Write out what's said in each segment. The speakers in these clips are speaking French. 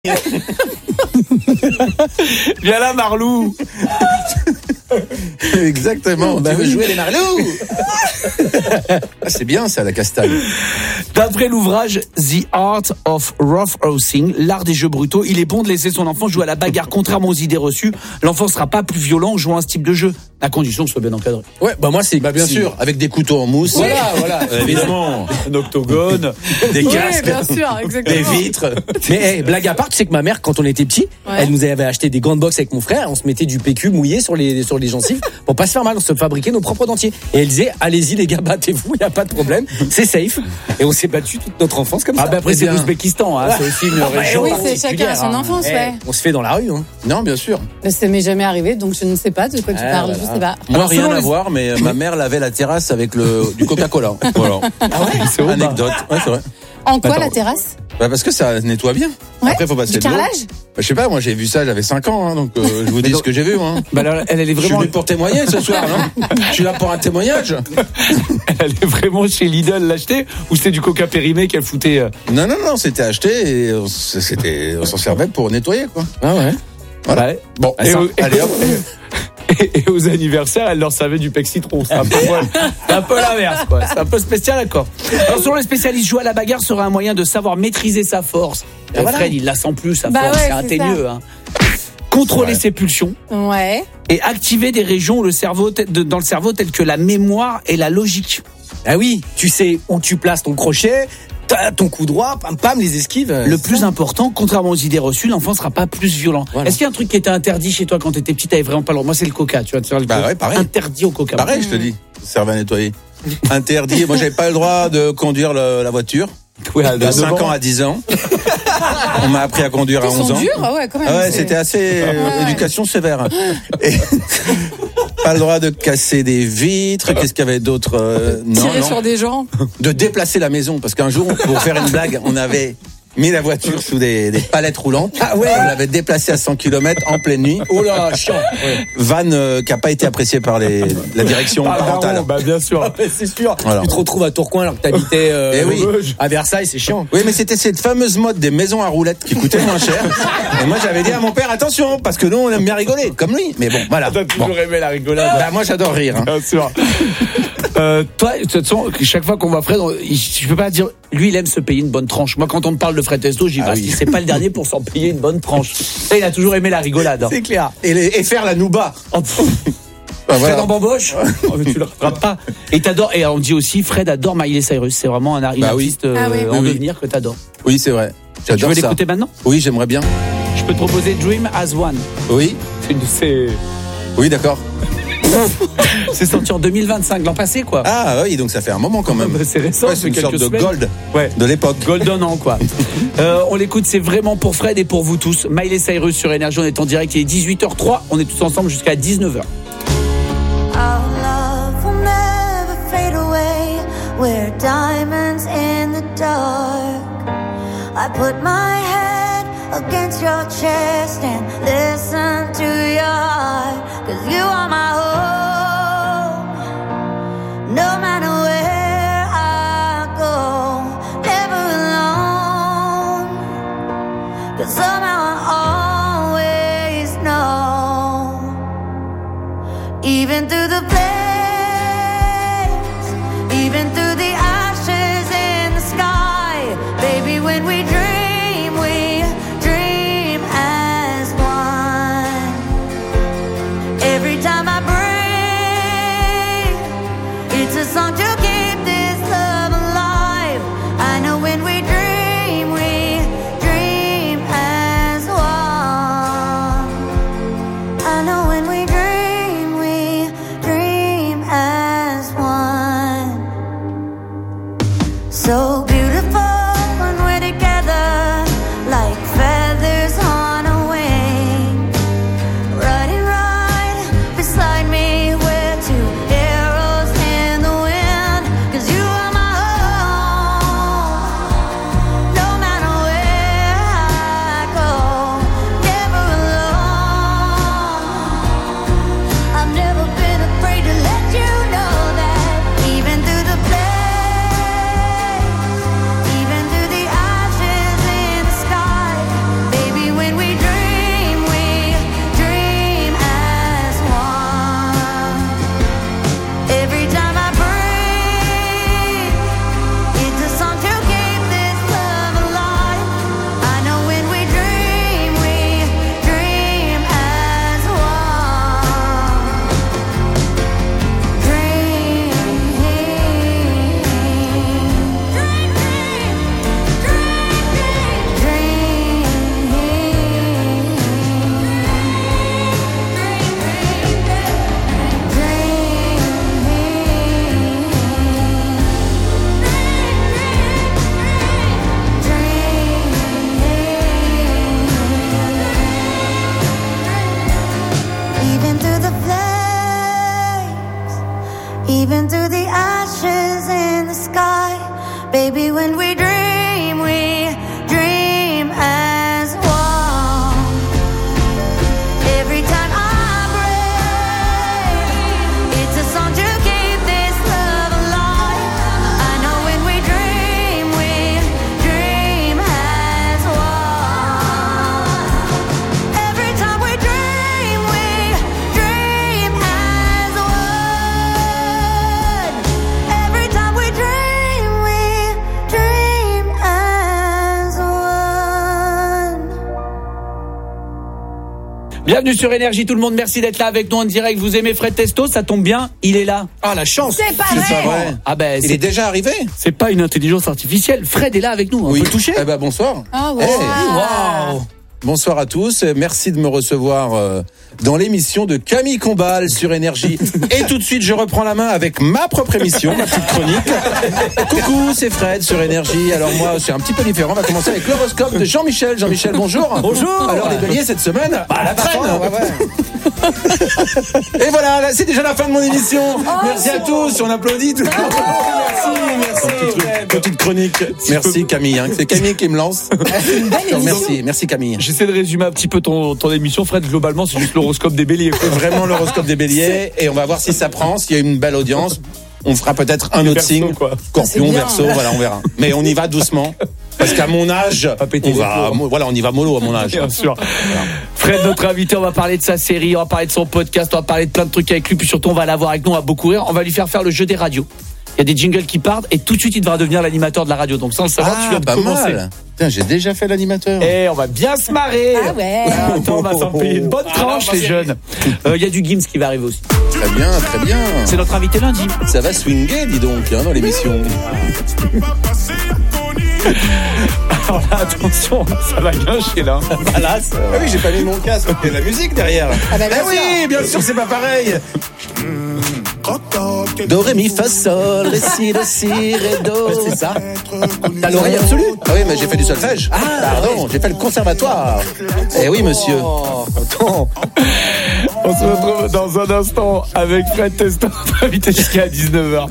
Viens là, Marlou. Exactement. Tu veux jouer les Marlous? C'est bien ça, la castagne. D'après l'ouvrage The Art of Rough Housing, l'art des jeux brutaux, il est bon de laisser son enfant jouer à la bagarre. Contrairement aux idées reçues, l'enfant sera pas plus violent en jouant à ce type de jeu, à condition que ce soit bien encadré. Ouais, moi c'est Bien sûr, avec des couteaux en mousse. Voilà. Évidemment, un octogone, Des Oui, casques, bien sûr, exactement. des vitres. Mais blague à part, tu sais que ma mère, quand on était petit, elle nous avait acheté des gants de boxe avec mon frère. On se mettait du PQ mouillé sur les gencives pour pas se faire mal. On se fabriquait nos propres dentiers. Et elle disait, allez-y les gars, battez-vous, y a pas de problème, c'est safe. Et on s'est battu toute notre enfance comme ça. Ah ben après c'est bien. l'Ouzbékistan, hein, c'est aussi une région. Oui, c'est chacun à son particulière, hein. enfance, ouais. On se fait dans la rue, hein. Non, bien sûr. Mais ça m'est jamais arrivé, donc je ne sais pas de quoi tu parles. voilà. Je sais pas. Moi, rien selon à les- voir, mais ma mère lavait la terrasse avec du Coca-Cola. Voilà. C'est vrai. Anecdote. Ouais, c'est vrai. En quoi Attends. la terrasse? Bah, parce que ça nettoie bien. Ouais. Après, faut passer Du de l'eau. carrelage? Bah, je sais pas, moi j'ai vu ça, j'avais 5 ans, hein, donc je vous dis ce que j'ai vu. Hein. Bah alors, elle est Je suis vraiment, venu pour témoigner ce soir, non? Je suis là pour un témoignage. elle est vraiment chez Lidl l'acheter ou c'était du Coca périmé qu'elle foutait. Non, c'était acheté et on s'en servait pour nettoyer, quoi. Ah ouais. Voilà. Ouais. Bon, Et allez hop. Et aux anniversaires, elle leur servait du pec citron. C'est un peu l'inverse, quoi. C'est un peu spécial, d'accord. Alors, selon les spécialistes, jouer à la bagarre sera un moyen de savoir maîtriser sa force. Et voilà. Fred, il la sent plus, sa Bah force. ouais, C'est un c'est ténieux, hein. Contrôler Ouais. ses pulsions Ouais. et activer des régions où dans le cerveau telles que la mémoire et la logique. Ah oui, tu sais où tu places ton crochet, t'as ton coup droit, pam, les esquives. Le plus important, contrairement aux idées reçues, l'enfant sera pas plus violent. Voilà. Est-ce qu'il y a un truc qui était interdit chez toi quand t'étais petit, t'avais vraiment pas le droit? Moi, c'est le coca, tu vois. Tu vois, le Bah coca. ouais, pareil. Interdit au coca. Pareil, je te dis. Ça servait à nettoyer. Interdit. Moi, j'avais pas le droit de conduire la voiture. Ouais, De 5 ans à 10 ans. On m'a appris à conduire à Ils 11 sont ans. durs, ah ouais, quand même. Ah ouais, c'est- c'était assez Ouais. éducation sévère. Et pas le droit de casser des vitres. Qu'est-ce qu'il y avait d'autre? Tirer sur des gens. De déplacer la maison, parce qu'un jour, pour faire une blague, on avait mis la voiture sous des palettes roulantes. Ah ouais. On l'avait déplacée à 100 km en pleine nuit. Oh là, chiant. Ouais. Vanne qui a pas été appréciée par la direction parentale. Bah, bien sûr. C'est sûr. Voilà. Tu te retrouves à Tourcoing alors que t'habitais Eh oui. à Versailles, c'est chiant. Oui, mais c'était cette fameuse mode des maisons à roulettes qui coûtaient moins cher. Et moi, j'avais dit à mon père, attention, parce que nous, on aime bien rigoler, comme lui. Mais bon, voilà. T'as toujours Bon. aimé la rigolade. Bah, moi, j'adore rire. Hein. Bien sûr. Toi, de toute façon, chaque fois qu'on voit Fred, je peux pas dire, lui, il aime se payer une bonne tranche. Moi, quand on me parle de Fred Testo, je dis, Ah oui. c'est pas le dernier pour s'en payer une bonne tranche. Ça, il a toujours aimé la rigolade. Hein. C'est clair. Et faire la nouba. Oh, pff, Bah, Fred voilà. en bamboche, oh, mais tu le rattrapes pas. Et t'adores, et on dit aussi, Fred adore Miley Cyrus. C'est vraiment un Bah oui. artiste Ah oui. en Oui, oui. devenir que t'adores. Oui, c'est vrai. Tu veux J'adore ça. l'écouter maintenant? Oui, j'aimerais bien. Je peux te proposer Dream as One. Oui. C'est une de ses- Oui, d'accord. C'est sorti en 2025, l'an passé, quoi. Ah oui, donc ça fait un moment quand même. Bah, c'est récent, Ouais, c'est c'est une quelques sorte de semaines. gold Ouais. de l'époque. Golden an, quoi. On l'écoute, c'est vraiment pour Fred et pour vous tous. Miley Cyrus sur Énergie, on est en direct, il est 18h03, on est tous ensemble jusqu'à 19h. Our love will never fade away. We're diamonds in the dark. I put my head against your chest and listen to your heart. 'Cause you are my home. No matter where I go, never alone. 'Cause somehow I always know. Even through the flames, even through the ashes in the sky, baby, when we dream as one. Every time I breathe, it's a song to keep this love alive. I know when we dream as one. Baby, when we dream as one. Every time I break, it's a song to keep this love alive. I know when we dream as one. Every time we dream as one. Every time we dream as one. Bienvenue sur Énergie, tout le monde. Merci d'être là avec nous en direct. Vous aimez Fred Testo? Ça tombe bien, il est là. Ah, la chance. C'est pas C'est vrai. pas vrai. Ah ben, Il est déjà arrivé. c'est pas une intelligence artificielle. Fred est là avec nous. On peut le toucher. Eh ben, bonsoir. Ah ouais. Hey. Wow. Bonsoir à tous. Merci de me recevoir dans l'émission de Camille Combal sur Énergie. Et tout de suite, je reprends la main avec ma propre émission, ma petite chronique. Coucou, c'est Fred sur Énergie. Alors moi, c'est un petit peu différent. On va commencer avec l'horoscope de Jean-Michel. Jean-Michel, bonjour. Bonjour. Alors les béliers cette semaine, la traîne. Et voilà, là, c'est déjà la fin de mon émission. Merci à tous. On applaudit tout le monde. Merci. Petite chronique. Merci Camille. Hein. C'est Camille qui me lance. Merci Camille. J'essaie de résumer un petit peu ton émission, Fred. Globalement, c'est juste l'horoscope des béliers. C'est vraiment l'horoscope des béliers et on va voir si ça prend, s'il y a une belle audience. On fera peut-être un autre Verseau, signe. quoi. Scorpion, C'est bien. Verseau, voilà, on verra. Mais on y va doucement. Parce qu'à mon âge, péter on y va mollo à mon âge. Bien sûr. Fred, notre invité, on va parler de sa série, on va parler de son podcast, on va parler de plein de trucs avec lui, puis surtout on va l'avoir avec nous, on va beaucoup rire. On va lui faire le jeu des radios. Il y a des jingles qui partent et tout de suite il devra devenir l'animateur de la radio. Donc sans le savoir, tu viens de pas commencer. mal. Putain, j'ai déjà fait l'animateur. Et on va bien se marrer. Ah ouais. Attends, on va s'en payer une bonne tranche, les jeunes. Il y a du Gims qui va arriver aussi. Très bien, très bien. C'est notre invité lundi. Ça va swinguer, dis donc, hein, dans l'émission. Alors là, attention, ça va gâcher là. Ah oui, j'ai pas mis mon casque. Il y a de la musique derrière. Ah bah, bien Eh oui, bien sûr, c'est pas pareil. Do, ré, mi, fa, sol, ré, si, do, si, ré, do. C'est ça. T'as l'oreille absolue? Ah oui, mais j'ai fait du solfège. Pardon, j'ai fait le conservatoire. Eh oui, monsieur. Attends. On se retrouve dans un instant avec Fred Testo, invité jusqu'à 19h.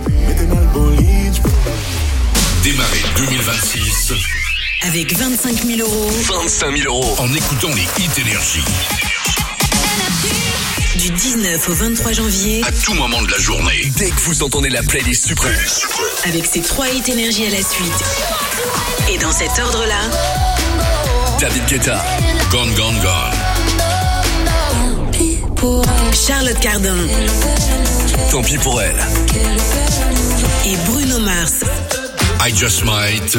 Démarrez 2026 avec 25 000 euros 25 000 euros en écoutant les hits Énergie. du 19 au 23 janvier À tout moment de la journée, dès que vous entendez la playlist suprême. avec ces 3 hits Énergie à la suite. Et dans cet ordre-là, David Guetta, Gone Gone Gone. Charlotte Cardin Tant pis pour elle. et Bruno Mars. I Just Might.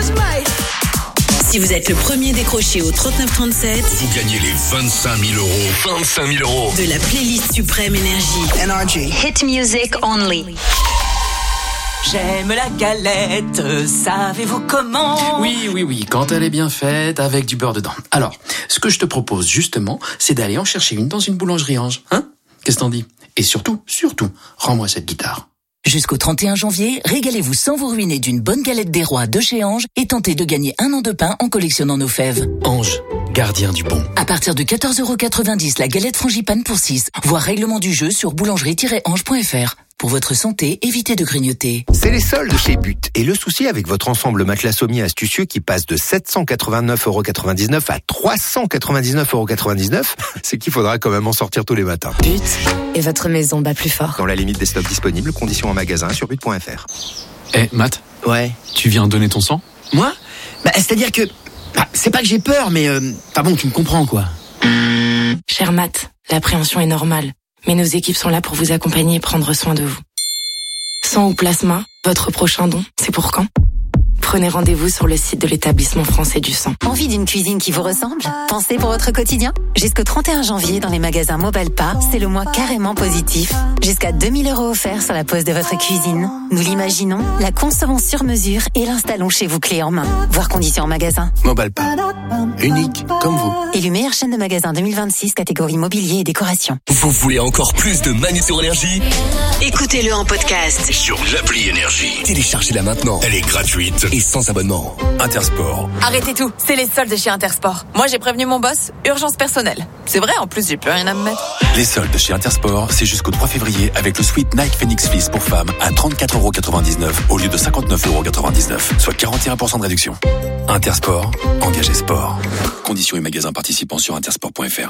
Si vous êtes le premier décroché au 3937 Vous gagnez les 25 000 euros. 25 000 euros. de la playlist suprême Énergie. Hit music only. J'aime la galette, savez-vous comment? Oui, quand elle est bien faite, avec du beurre dedans. Alors, ce que je te propose justement, c'est d'aller en chercher une dans une boulangerie Ange. Hein? Qu'est-ce que t'en dis? Et surtout, rends-moi cette guitare. Jusqu'au 31 janvier, régalez-vous sans vous ruiner d'une bonne galette des rois de chez Ange et tentez de gagner 1 an de pain en collectionnant nos fèves. Ange, gardien du bon. À partir de 14,90 € la galette frangipane pour 6. Voir règlement du jeu sur boulangerie-ange.fr. Pour votre santé, évitez de grignoter. C'est les soldes chez But. Et le souci avec votre ensemble matelas sommier astucieux qui passe de 789,99 € à 399,99 €, c'est qu'il faudra quand même en sortir tous les matins. But et votre maison bat plus fort. Dans la limite des stocks disponibles, conditions en magasin sur but.fr. Matt, Ouais. tu viens donner ton sang? Moi? C'est-à-dire que... c'est pas que j'ai peur, mais... tu me comprends, quoi. Cher Matt, l'appréhension est normale. Mais nos équipes sont là pour vous accompagner et prendre soin de vous. Sang ou plasma, votre prochain don, c'est pour quand? Prenez rendez-vous sur le site de l'établissement français du sang. Envie d'une cuisine qui vous ressemble? Pensez pour votre quotidien? Jusqu'au 31 janvier, dans les magasins Mobalpa, c'est le mois carrément positif. Jusqu'à 2 000 € offerts sur la pose de votre cuisine. Nous l'imaginons, la concevons sur mesure et l'installons chez vous clé en main. Voir conditions en magasin. Mobalpa. Unique, comme vous. Élu meilleure chaîne de magasins 2026, catégorie mobilier et décoration. Vous voulez encore plus de Manu sur Énergie? Écoutez-le en podcast Sur l'appli Énergie. Téléchargez-la maintenant. Elle est gratuite et sans abonnement. Intersport. Arrêtez tout, c'est les soldes chez Intersport. Moi j'ai prévenu mon boss, urgence personnelle. C'est vrai, en plus j'ai plus rien à me mettre. Les soldes chez Intersport, c'est jusqu'au 3 février avec le sweat Nike Phoenix Fleece pour femmes à 34,99€ au lieu de 59,99€, soit 41% de réduction. Intersport, engagé sport. Conditions et magasins participants sur intersport.fr.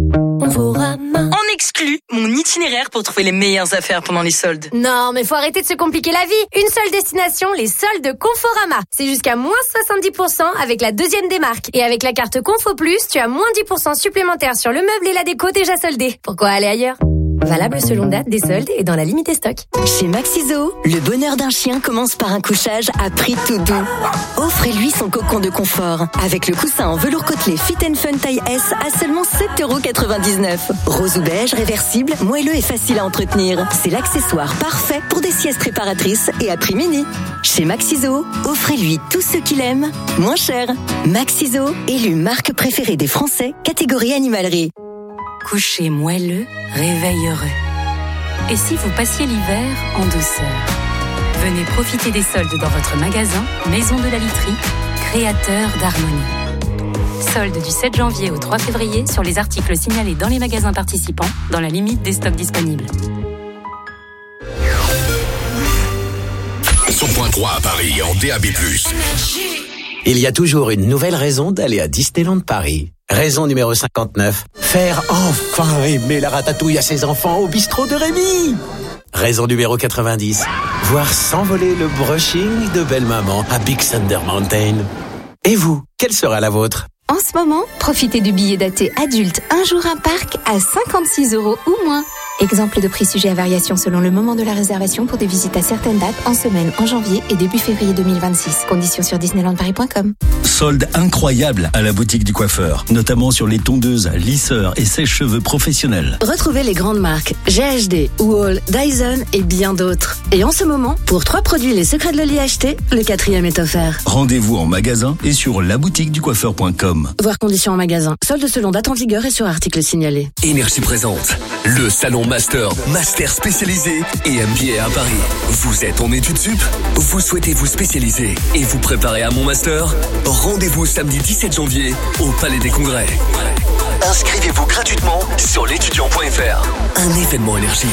En exclut mon itinéraire pour trouver les meilleures affaires pendant les soldes. Non, mais faut arrêter de se compliquer la vie. Une seule destination, les soldes Conforama. C'est jusqu'à moins 70% avec la deuxième démarque. Et avec la carte Confo Plus, tu as moins 10% supplémentaires sur le meuble et la déco déjà soldés. Pourquoi aller ailleurs ? Valable selon date des soldes et dans la limite des stocks. Chez Maxiso, le bonheur d'un chien commence par un couchage à prix tout doux. Offrez-lui son cocon de confort avec le coussin en velours côtelé Fit & Fun taille S à seulement 7,99€. Rose ou beige, réversible, moelleux et facile à entretenir. C'est l'accessoire parfait pour des siestes réparatrices et à prix mini. Chez Maxiso, offrez-lui tout ce qu'il aime, moins cher. Maxiso, élu marque préférée des Français, catégorie animalerie. Coucher moelleux, réveil heureux. Et si vous passiez l'hiver en douceur? Venez profiter des soldes dans votre magasin Maison de la Literie, créateur d'harmonie. Soldes du 7 janvier au 3 février sur les articles signalés dans les magasins participants, dans la limite des stocks disponibles. 100.3 à Paris en DAB+. Il y a toujours une nouvelle raison d'aller à Disneyland Paris. Raison numéro 59, faire enfin aimer la ratatouille à ses enfants au bistrot de Rémi. Raison numéro 90, voir s'envoler le brushing de belle maman à Big Thunder Mountain. Et vous, quelle sera la vôtre ? En ce moment, profitez du billet daté adulte un jour un parc à 56€ ou moins. Exemple de prix sujet à variation selon le moment de la réservation pour des visites à certaines dates en semaine en janvier et début février 2026. Conditions sur disneylandparis.com. Soldes incroyables à la boutique du coiffeur, notamment sur les tondeuses, lisseurs et sèche-cheveux professionnels. Retrouvez les grandes marques GHD, Wall, Dyson et bien d'autres. Et en ce moment, pour 3 produits Les Secrets de Loli achetés, le 4e est offert. Rendez-vous en magasin et sur laboutiqueducoiffeur.com. Voir conditions en magasin. Soldes selon date en vigueur et sur article signalé. Énergie présente le salon Master spécialisé et MBA à Paris. Vous êtes en études sup? Vous souhaitez vous spécialiser et vous préparer à mon master? Rendez-vous samedi 17 janvier au Palais des Congrès. Inscrivez-vous gratuitement sur l'étudiant.fr. Un événement énergie.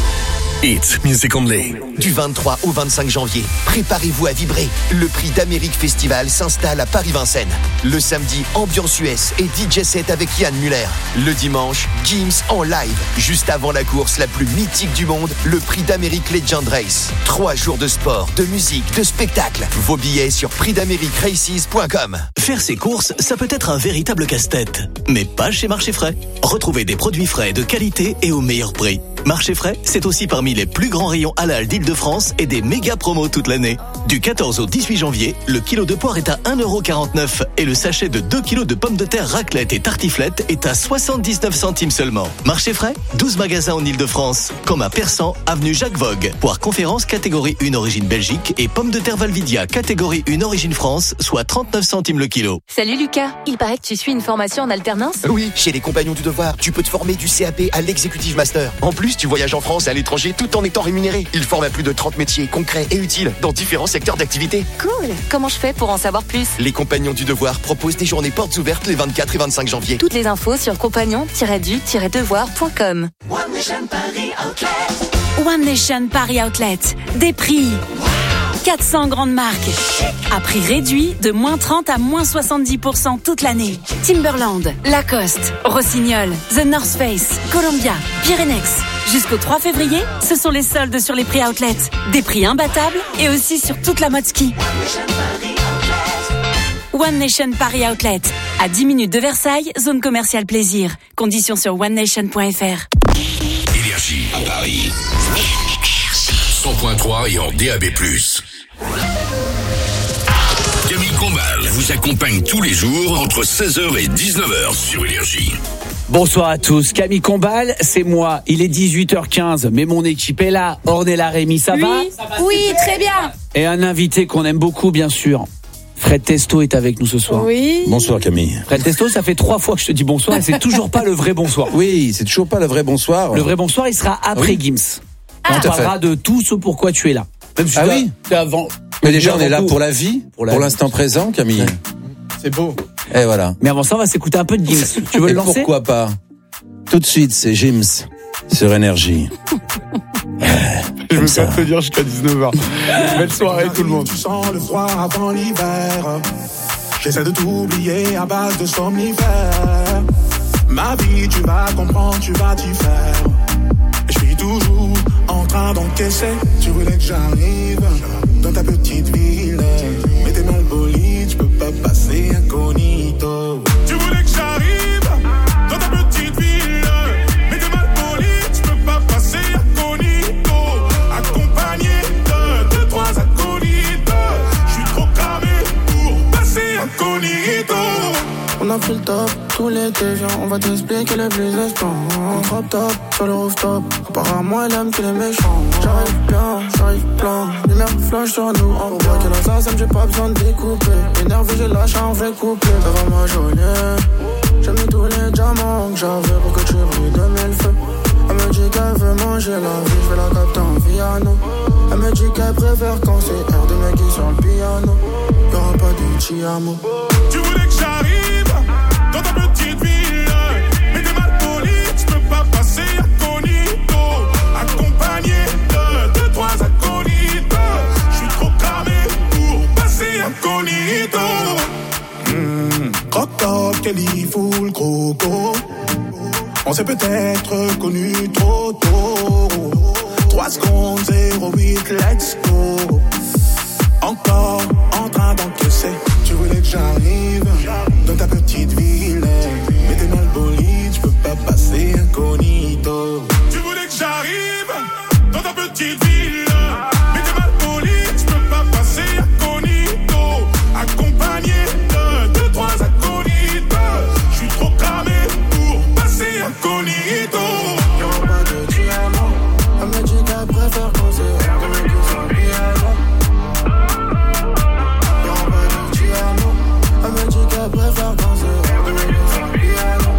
It's Music Only. Du 23 au 25 janvier, préparez-vous à vibrer. Le prix d'Amérique Festival s'installe à Paris-Vincennes. Le samedi, ambiance US et DJ set avec Yann Muller. Le dimanche, Gims en live. Juste avant la course la plus mythique du monde, le prix d'Amérique Legend Race. 3 jours de sport, de musique, de spectacle. Vos billets sur prixdameriqueraces.com. Faire ses courses, ça peut être un véritable casse-tête. Mais pas chez Marché Frais. Retrouvez des produits frais de qualité et au meilleur prix. Marché Frais, c'est aussi parmi les plus grands rayons halal d'Île-de-France et des méga promos toute l'année. Du 14 au 18 janvier, le kilo de poire est à 1,49€ et le sachet de 2 kilos de pommes de terre raclette et tartiflette est à 79 centimes seulement. Marché Frais, 12 magasins en Île-de-France, comme à Persan, avenue Jacques Vogue. Poire conférence catégorie 1 origine Belgique et pommes de terre Valvidia catégorie 1 origine France, soit 39 centimes le kilo. Salut Lucas, il paraît que tu suis une formation en alternance? Oui, chez les Compagnons du Devoir, tu peux te former du CAP à l'Executive Master. En plus, tu voyages en France et à l'étranger tout en étant rémunéré. Ils forment à plus de 30 métiers concrets et utiles dans différents secteurs d'activité. Cool. Comment je fais pour en savoir plus? Les Compagnons du Devoir proposent des journées portes ouvertes les 24 et 25 janvier. Toutes les infos sur compagnon-du-devoir.com. One Nation Paris Outlet. One Nation Paris Outlet. Des prix. 400 grandes marques. À prix réduit de moins 30 à moins 70% toute l'année. Timberland, Lacoste, Rossignol, The North Face, Columbia, Pyrenex. Jusqu'au 3 février, ce sont les soldes sur les prix Outlet. Des prix imbattables et aussi sur toute la mode ski. One Nation Paris Outlet. À 10 minutes de Versailles, zone commerciale plaisir. Conditions sur onenation.fr. Énergie à Paris. 100.3 et en DAB+. Camille Combal vous accompagne tous les jours entre 16h et 19h sur Énergie. Bonsoir à tous, Camille Combal, c'est moi. Il est 18h15, mais mon équipe est là. Ornella Rémy, ça va? Oui, très bien. Et un invité qu'on aime beaucoup, bien sûr. Fred Testo est avec nous ce soir. Oui. Bonsoir Camille. Fred Testo, ça fait 3 fois que je te dis bonsoir et c'est toujours pas le vrai bonsoir. Oui, c'est toujours pas le vrai bonsoir. Le vrai bonsoir, il sera après Gims. Ah. On parlera de tout ce pourquoi tu es là. Même si oui. avant. Mais déjà, on est là pour la vie, pour l'instant présent, Camille. C'est beau. Et voilà. Mais avant ça, on va s'écouter un peu de Gims. Tu veux le lancer? Pourquoi pas? Tout de suite, c'est Gims sur Énergie. Je veux pas te dire jusqu'à 19h. Belle soirée tout le monde. Tu sens le froid avant l'hiver. J'essaie de t'oublier à base de somnifères. Ma vie, tu vas comprendre, tu vas t'y faire. Je suis toujours en train d'encaisser. Tu voulais que j'arrive dans ta petite ville, mais t'es mal poli, tu peux pas passer incognito. Tu voulais que j'arrive dans ta petite ville, mais t'es mal poli, tu peux pas passer incognito. Accompagné de 2-3 acolytes, je suis trop cramé pour passer incognito. On a pris le top, tout l'été, viens, on va t'expliquer les plus espants. Crop top, sur le rooftop, apparemment elle aime que les méchants. J'arrive plein, lumière flash sur nous. On voit que la sensation, j'ai pas besoin de découper. Énervé, j'ai lâché un vrai couplet. Ça va ma jolie, j'ai mis tous les diamants que j'avais pour que tu brilles de mille feux. Elle me dit qu'elle veut manger la vie, je vais la capter en piano. Elle me dit qu'elle préfère quand c'est R de mec qui sur le piano. Y'aura pas de Chiamo. Tu voulais que j'arrive dans ta petite ville, mais t'es mal poli, tu peux pas passer incognito. Accompagné de 2-3 acolytes, je suis trop cramé pour passer incognito. Croc top, Kelly full croco. On s'est peut-être connus trop tôt. 3 secondes, 08, let's go. Encore en train d'encaisser. Tu voulais que j'arrive dans ta petite ville, mais t'es mal poli, tu peux pas passer incognito. Tu voulais que j'arrive dans ta petite ville, mais t'es mal poli, tu peux pas passer incognito. Accompagné de 2-3 acolytes, je suis trop cramé pour passer incognito. Y'aura pas de diamant, elle me dit qu'elle préfère quand c'est R de mec qui sur le piano. Elle me dit qu'elle préfère quand c'est R de mec qui sur le piano.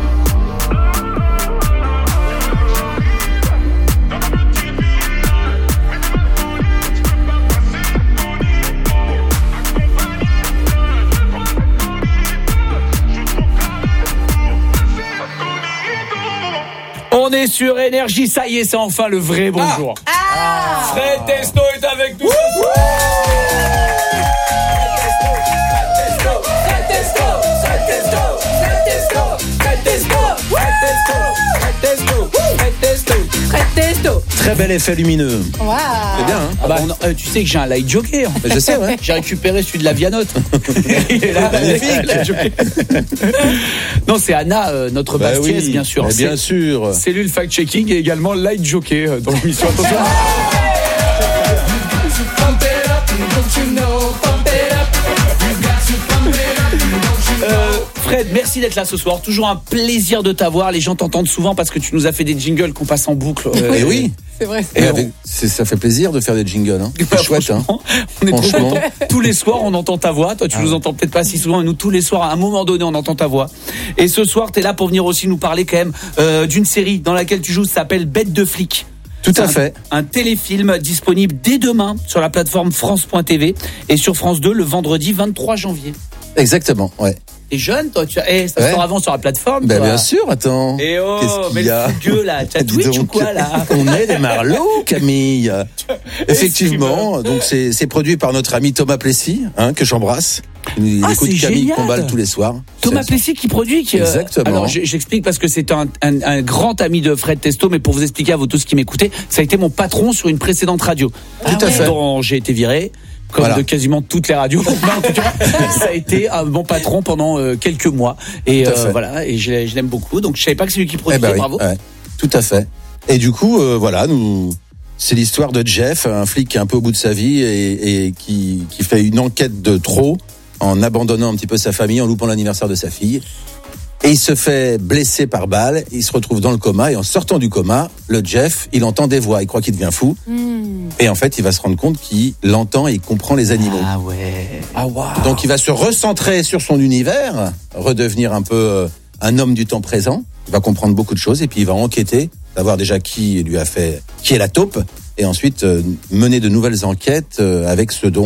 On est sur Énergie, ça y est, c'est enfin le vrai bonjour. Fred Testo est avec nous. Très bel effet lumineux. Waouh. C'est bien, hein? Ah bah, tu sais que j'ai un light jockey. Je sais, ouais. J'ai récupéré celui de la Vianote. Il est là, magnifique. Non, c'est Anna, notre Bastiès, oui, bien sûr. Bien sûr. Cellule fact-checking et également light jockey dans l'émission. Attention. Fred, merci d'être là ce soir. Toujours un plaisir de t'avoir. Les gens t'entendent souvent parce que tu nous as fait des jingles qu'on passe en boucle. Et oui. C'est vrai. Et ça fait plaisir de faire des jingles. Hein. C'est chouette. Hein. On est trop contents. Tous les soirs, on entend ta voix. Toi, tu nous entends peut-être pas si souvent. Et nous, tous les soirs, à un moment donné, on entend ta voix. Et ce soir, t'es là pour venir aussi nous parler quand même d'une série dans laquelle tu joues. Ça s'appelle Bête de flic. Tout à fait. Un téléfilm disponible dès demain sur la plateforme France.tv et sur France 2 le vendredi 23 janvier. Exactement, ouais. T'es jeune, toi, ça sort avant sur la plateforme. Ben bien sûr, attends. Et oh, qu'est-ce mais qu'il y a? le fugueux là, t'as Twitch ou quoi là? On est des marlots, Camille. Effectivement, donc c'est produit par notre ami Thomas Plessis, hein, que j'embrasse. Il écoute Camille Combal tous les soirs. Thomas Plessis qui produit. Exactement. Alors j'explique parce que c'est un grand ami de Fred Testo, mais pour vous expliquer à vous tous qui m'écoutez, ça a été mon patron sur une précédente radio. Tout à fait. Dont j'ai été viré. Comme de quasiment toutes les radios. En tout cas, ça a été un bon patron pendant quelques mois. Et voilà, et je l'aime beaucoup. Donc je savais pas que c'est lui qui produisait. Bravo. Ouais, tout à fait. Et du coup, voilà, c'est l'histoire de Jeff, un flic qui est un peu au bout de sa vie et qui fait une enquête de trop en abandonnant un petit peu sa famille, en loupant l'anniversaire de sa fille. Et il se fait blesser par balle, il se retrouve dans le coma, et en sortant du coma, le Jeff, il entend des voix, il croit qu'il devient fou. Et en fait, il va se rendre compte qu'il entend et il comprend les animaux. Ah ouais. Ah wow. Donc il va se recentrer sur son univers, redevenir un peu un homme du temps présent. Il va comprendre beaucoup de choses et puis il va enquêter, savoir déjà qui est la taupe, et ensuite mener de nouvelles enquêtes avec ce don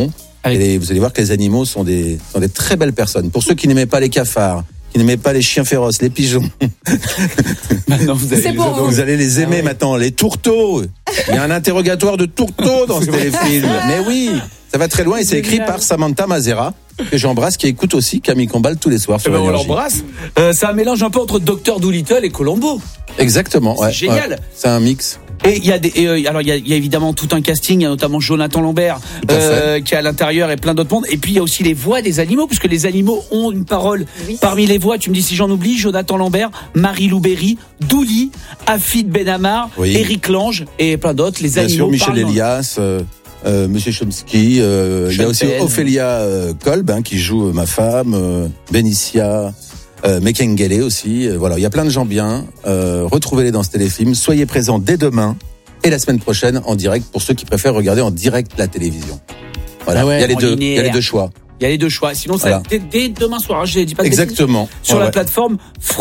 Et vous allez voir que les animaux sont des très belles personnes. Pour ceux qui n'aimaient pas les cafards, qui n'aimaient pas les chiens féroces, les pigeons. Maintenant, vous allez les aimer maintenant, les tourteaux. Il y a un interrogatoire de tourteaux dans ce téléfilm. Mais oui, ça va très loin et c'est écrit par Samantha Mazera, que j'embrasse, qui écoute aussi Camille Combal tous les soirs sur on Énergie. l'embrasse. C'est un mélange un peu entre Dr Dolittle et Columbo. Exactement. C'est génial. Ouais. C'est un mix. Et il y a alors il y a évidemment tout un casting, il y a notamment Jonathan Lambert qui est à l'intérieur et plein d'autres mondes. Et puis il y a aussi les voix des animaux, puisque les animaux ont une parole. Oui. Parmi les voix, tu me dis si j'en oublie, Jonathan Lambert, Marie-Lou Berry, Douli, Afid Benhamar, Éric Lange et plein d'autres. Les animaux. Bien sûr, Michel Elias. Monsieur Chomsky, il y a aussi Ophélia Kolb qui joue ma femme, Benicia, Mekengele aussi. Voilà, il y a plein de gens bien. Retrouvez-les dans ce téléfilm. Soyez présents dès demain et la semaine prochaine en direct pour ceux qui préfèrent regarder en direct la télévision. Voilà, il y a les deux, il y a les deux choix. Il y a les deux choix. Sinon, ça dès demain soir, je ne dis pas de exactement bêtises, sur la plateforme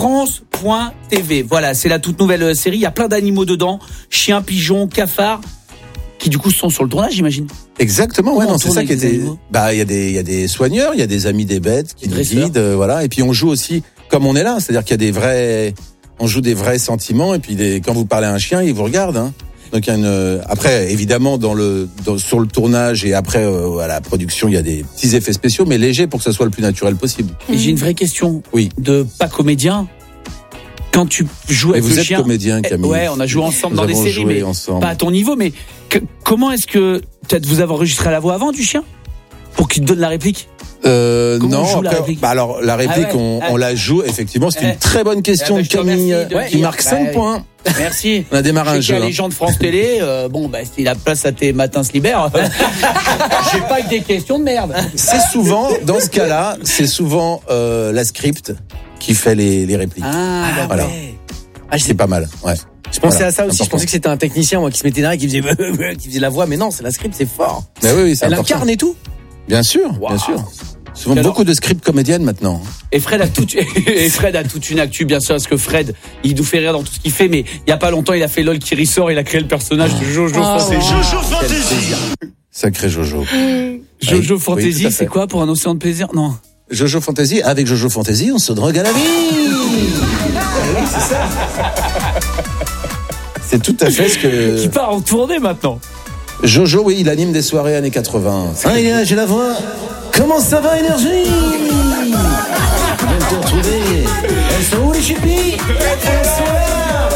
France.tv. Voilà, c'est la toute nouvelle série. Il y a plein d'animaux dedans, chiens, pigeons, cafards, qui du coup sont sur le tournage, j'imagine. Exactement, ouais, non, c'est ça qui était. Bah, il y a des soigneurs, il y a des amis des bêtes qui nous guident, voilà. Et puis on joue aussi comme on est là, c'est-à-dire qu'il y a on joue des vrais sentiments. Et puis quand vous parlez à un chien, il vous regarde. Hein. Donc il y a après, évidemment, sur le tournage et après à la production, il y a des petits effets spéciaux, mais légers pour que ce soit le plus naturel possible. Et j'ai une vraie question. Oui. De pas comédien. Quand tu joues avec le chien. Vous êtes comédien, Camille. Ouais, on a joué ensemble dans des séries, mais ensemble. Pas à ton niveau. Mais comment est-ce que peut-être vous avez enregistré la voix avant du chien pour qu'il te donne la réplique? Non, alors la réplique, on la joue effectivement. C'est une très bonne question de Camille qui marque 5 points. Merci. On a démarré un jeu. Les gens de France Télé, si la place à tes matins se libère, j'ai pas que des questions de merde. C'est souvent, dans ce cas-là, la script qui fait les répliques. Ah, voilà. C'est pas mal. Ouais. Je pensais à ça aussi. Je pensais que c'était un technicien, moi, qui se mettait derrière, qui faisait la voix, mais non, c'est la script, c'est fort. Mais oui, c'est elle important. incarne et tout. Bien sûr, bien sûr. Souvent beaucoup de scripts comédiennes maintenant. Et Fred a toute une actu, bien sûr, parce que Fred, il nous fait rire dans tout ce qu'il fait, mais il y a pas longtemps, il a fait LOL qui ressort, il a créé le personnage de Jojo Fantasy. Jojo Fantasy. Sacré Jojo. Jojo Fantasy, c'est quoi pour un océan de plaisir? Non. Jojo Fantasy, avec Jojo Fantasy, on se drogue à la vie. C'est ça. C'est tout à fait ce que. Qui part en tournée maintenant. Jojo, oui, il anime des soirées années 80. Ah, il est là, j'ai la voix. Comment ça va, Énergie? Je viens de te retrouver. Elles sont où, les chippies? Elles sont là.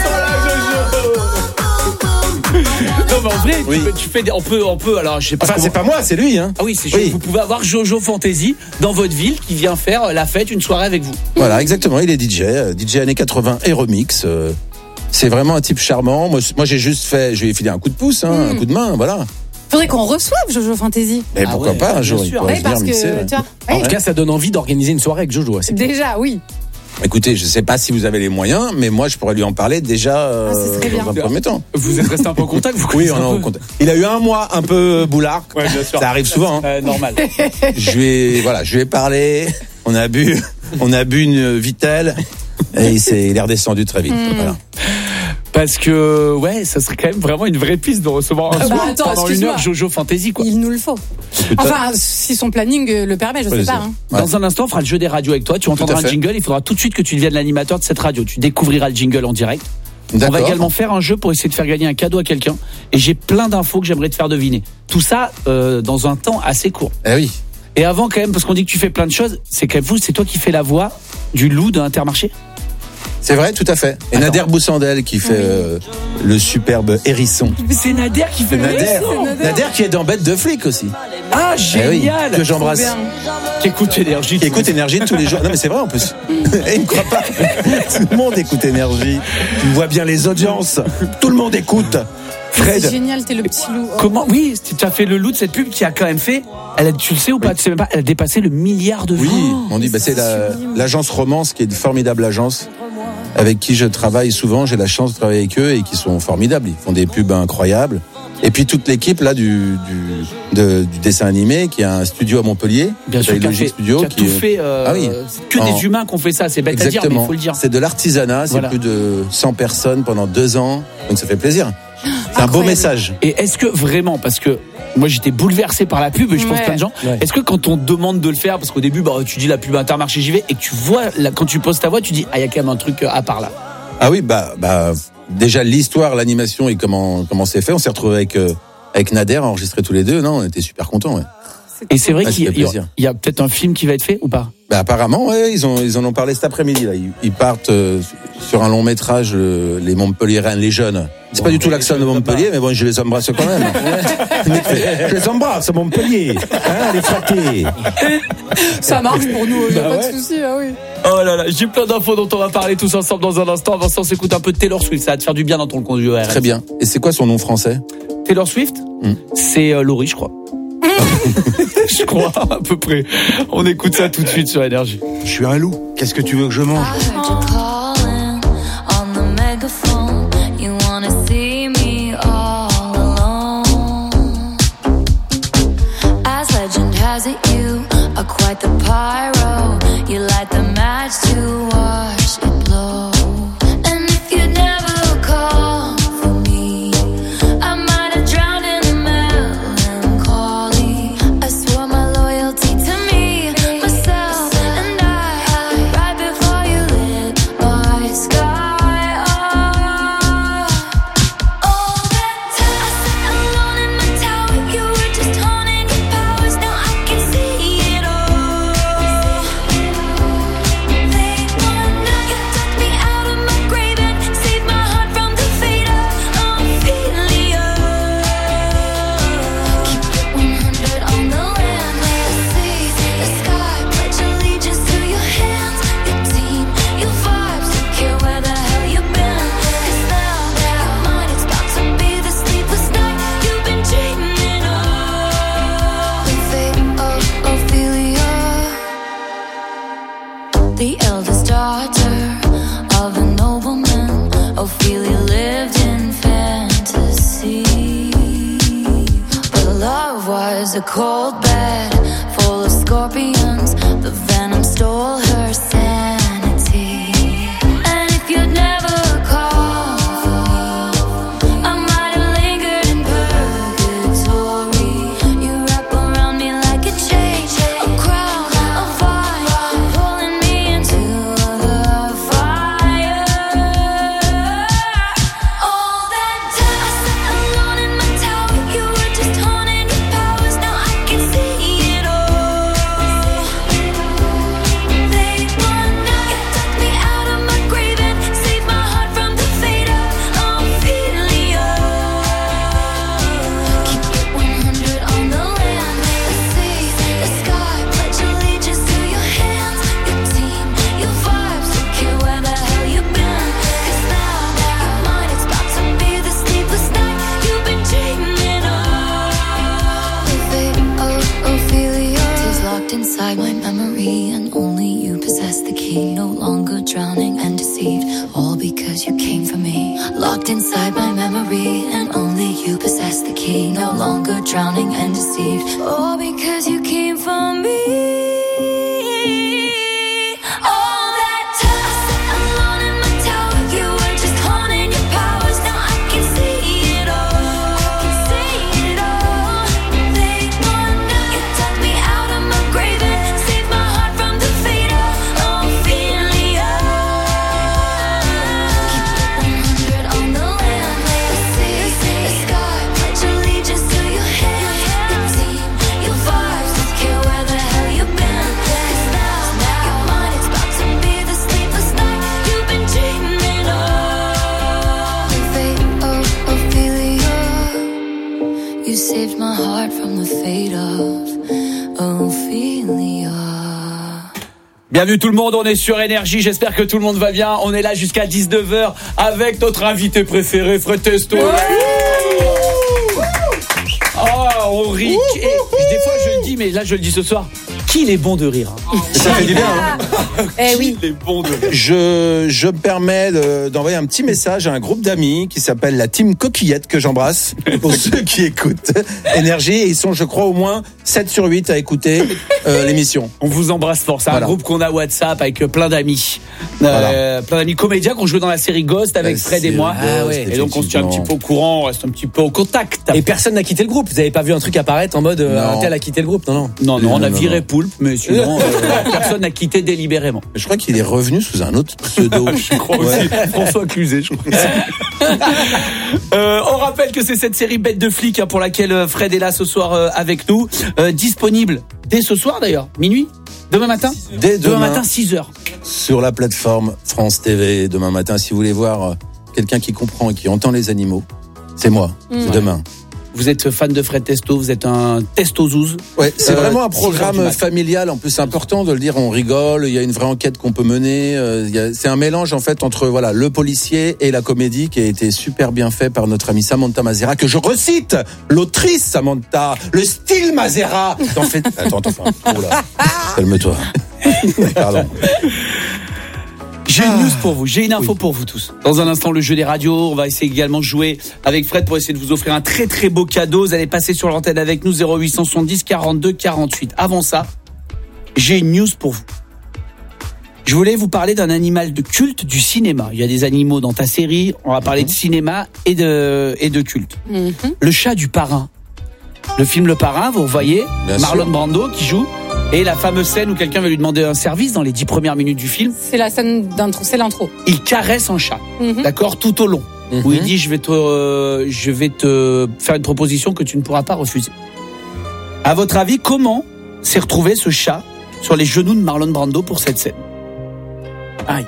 Non, mais en vrai, tu fais on peut, alors je sais pas. Enfin, c'est pas moi, c'est lui, hein. Ah oui, c'est oui. Vous pouvez avoir Jojo Fantasy dans votre ville qui vient faire la fête, une soirée avec vous. Voilà, exactement. Il est DJ années 80 et remix. C'est vraiment un type charmant. Moi, j'ai lui ai filé un coup de pouce, un coup de main, voilà. Faudrait qu'on reçoive Jojo Fantasy. Mais pourquoi pas un jour, il pourrait venir mixer. En tout cas, ça donne envie d'organiser une soirée avec Jojo. Déjà, oui. Écoutez, je sais pas si vous avez les moyens, mais moi, je pourrais lui en parler déjà dans un premier temps. Vous êtes resté un peu en contact, vous? Oui, on est en contact. Il a eu un mois un peu boulard. Ouais, bien sûr. Ça arrive souvent. Normal. Je lui ai parlé. On a bu une Vittel et il est redescendu très vite. Voilà. Parce que, ça serait quand même vraiment une vraie piste de recevoir un soir pendant une heure Jojo Fantasy, quoi. Il nous le faut. Enfin, si son planning le permet, je sais pas. Hein. Dans un instant, on fera le jeu des radios avec toi. Tu entendras un jingle. Il faudra tout de suite que tu deviennes l'animateur de cette radio. Tu découvriras le jingle en direct. On va également faire un jeu pour essayer de faire gagner un cadeau à quelqu'un. Et j'ai plein d'infos que j'aimerais te faire deviner. Tout ça dans un temps assez court. Eh oui. Et avant, quand même, parce qu'on dit que tu fais plein de choses, c'est quand même c'est toi qui fais la voix du loup de Intermarché. C'est vrai, tout à fait. Et Nader Boussandel qui fait le superbe hérisson. C'est Nader qui fait hérisson. Nader qui est dans Bête de flic aussi. Ah, génial. Que j'embrasse. Qui écoute Énergie. Qui écoute Énergie tous les jours. Non mais c'est vrai en plus. Et il ne croit pas. Tout le monde écoute Énergie. Tu vois bien les audiences. Tout le monde écoute. Fred. C'est génial, t'es le petit loup. Comment? Oui, tu as fait le loup de cette pub qui a quand même fait. Tu le sais ou pas? Tu sais même pas. Elle a dépassé le milliard de vues. Oui, on dit c'est l'agence Romance qui est une formidable agence avec qui je travaille souvent. J'ai la chance de travailler avec eux et qui sont formidables. Ils font des pubs incroyables. Et puis toute l'équipe là du dessin animé qui a un studio à Montpellier. Bien sûr, qui a tout fait. C'est que des humains qui ont fait ça. C'est bête à dire, mais il faut le dire. C'est de l'artisanat. C'est plus de 100 personnes pendant 2 ans. Donc ça fait plaisir. C'est un beau message. Et est-ce que vraiment, parce que Moi, j'étais bouleversé par la pub et je pense Ouais. plein de gens. Ouais. Est-ce que quand on te demande de le faire, parce qu'au début, tu dis la pub Intermarché, j'y vais, et que tu vois, quand tu poses ta voix, tu dis, il y a quand même un truc à part là. Ah oui, déjà l'histoire, l'animation et comment c'est fait. On s'est retrouvés avec Nader, enregistrés tous les deux. Non, on était super contents. Ouais. Et c'est vrai Ah, qu'il ça fait plaisir. y a peut-être un film qui va être fait ou pas? Apparemment, ouais, ils en ont parlé cet après-midi. Là, ils partent sur un long métrage, les Montpelliérains, les jeunes. C'est pas du tout l'accent de Montpellier, mais bon, je les embrasse quand même. Je les embrasse, Montpellier. Les fratés. Ça marche pour nous, il n'y a pas ouais. de souci, ah oui. Oh là là, j'ai plein d'infos dont on va parler tous ensemble dans un instant. Vincent, s'écoute un peu de Taylor Swift, ça va te faire du bien dans ton conduit ORL. Très bien. Et c'est quoi son nom français? Taylor Swift, c'est Laurie, je crois. Je crois, à peu près. On écoute ça tout de suite sur Énergie. Je suis un loup. Qu'est-ce que tu veux que je mange? Quite the pyro, you light the match to watch it blow. And if you'd never call for me, I might have drowned in melancholy. I swore my loyalty to me, myself, and I, right before you lit my sky up. All that time I sat alone in my tower, you were just honing your powers. Now I can see it all. The eldest daughter of a nobleman, Ophelia lived in fantasy. But love was a cold bed full of scorpions. The venom stole her sanity. And if you'd never called for me, I might have lingered in purgatory. You wrap around me like a chain, a crown, a vine, pulling me into the fire. All that time I sat alone in my tower, you were just honing your powers. Now I can see it all. Late one night, you took me out of my grave and saved my heart from the fate of Ophelia. Keep it 100 on the land, the sea, the sky. Pledge allegiance to your hands, your team, your vibes. Don't care where the hell you've been, 'cause now your mind is about to be the sleepless night you've been dreaming of. The fate of Ophelia is locked inside my memory, and only you possess the key. No longer drowning and deceived, all because you came for me. Locked inside my memory, and only you possess the key. No longer drowning and deceived, all because you came for me. All that time I sat alone in my tower, you were just honing your powers. Now I can see it all. See it all. Late one night, you took me out of my grave and saved my heart from the fate of Ophelia. Keep it 100 on the land, the sea, the sky. Pledge allegiance to your hands, your team, your vibes. Don't care where the hell you've been, 'cause now your mind is about to be the sleepless night you've been dreaming of. The fate of Ophelia, you saved my heart from the fate of Ophelia. Bienvenue tout le monde, on est sur Énergie, j'espère que tout le monde va bien. On est là jusqu'à 19h avec notre invité préféré, Fred Testo. Oh, on rit. Et des fois je le dis, mais là je le dis ce soir, qu'il est bon de rire. Ça fait du bien, hein. Oui. Je me permets d'envoyer un petit message à un groupe d'amis qui s'appelle la Team Coquillette, que j'embrasse, pour ceux qui écoutent Énergie. Et ils sont, je crois, au moins 7 sur 8 à écouter l'émission. On vous embrasse fort. C'est un groupe qu'on a WhatsApp avec plein d'amis. Plein d'amis comédiens qu'on joue dans la série Ghost avec Fred et moi. Et donc on se tient un petit peu au courant, on reste un petit peu au contact. Et personne n'a quitté le groupe. Vous avez pas vu un truc apparaître en mode un tel a quitté le groupe? Non, on a viré Poulpe, mais sinon personne n'a quitté délibérément. Je crois qu'il est revenu sous un autre pseudo. Je crois aussi. François Cluzet, je crois. On rappelle que c'est cette série Bête de flic pour laquelle Fred est là ce soir avec nous. Disponible dès ce soir d'ailleurs, minuit. Demain matin? Dès demain matin, 6h. Sur la plateforme France TV, demain matin, si vous voulez voir quelqu'un qui comprend et qui entend les animaux, c'est moi, c'est demain. Vous êtes fan de Fred Testo, vous êtes un testozouz. Ouais, c'est vraiment un programme familial. En plus, c'est important de le dire. On rigole. Il y a une vraie enquête qu'on peut mener. C'est un mélange en fait entre le policier et la comédie qui a été super bien fait par notre amie Samantha Mazera, que je recite, l'autrice Samantha, le style Mazera. Attends. Oh là, calme-toi. Pardon. J'ai une news pour vous, j'ai une info pour vous tous. Dans un instant, le jeu des radios, on va essayer également de jouer avec Fred pour essayer de vous offrir un très très beau cadeau. Vous allez passer sur l'antenne avec nous, 0870 42 48. Avant ça, j'ai une news pour vous. Je voulais vous parler d'un animal de culte du cinéma. Il y a des animaux dans ta série, on va parler de cinéma et de culte. Le chat du parrain. Le film Le Parrain, vous voyez, Marlon Brando qui joue. Et la fameuse scène où quelqu'un va lui demander un service dans les 10 premières minutes du film. C'est la scène d'intro, c'est l'intro. Il caresse un chat, d'accord, tout au long. Où il dit je vais te faire une proposition que tu ne pourras pas refuser. À votre avis, comment s'est retrouvé ce chat sur les genoux de Marlon Brando pour cette scène? Aïe.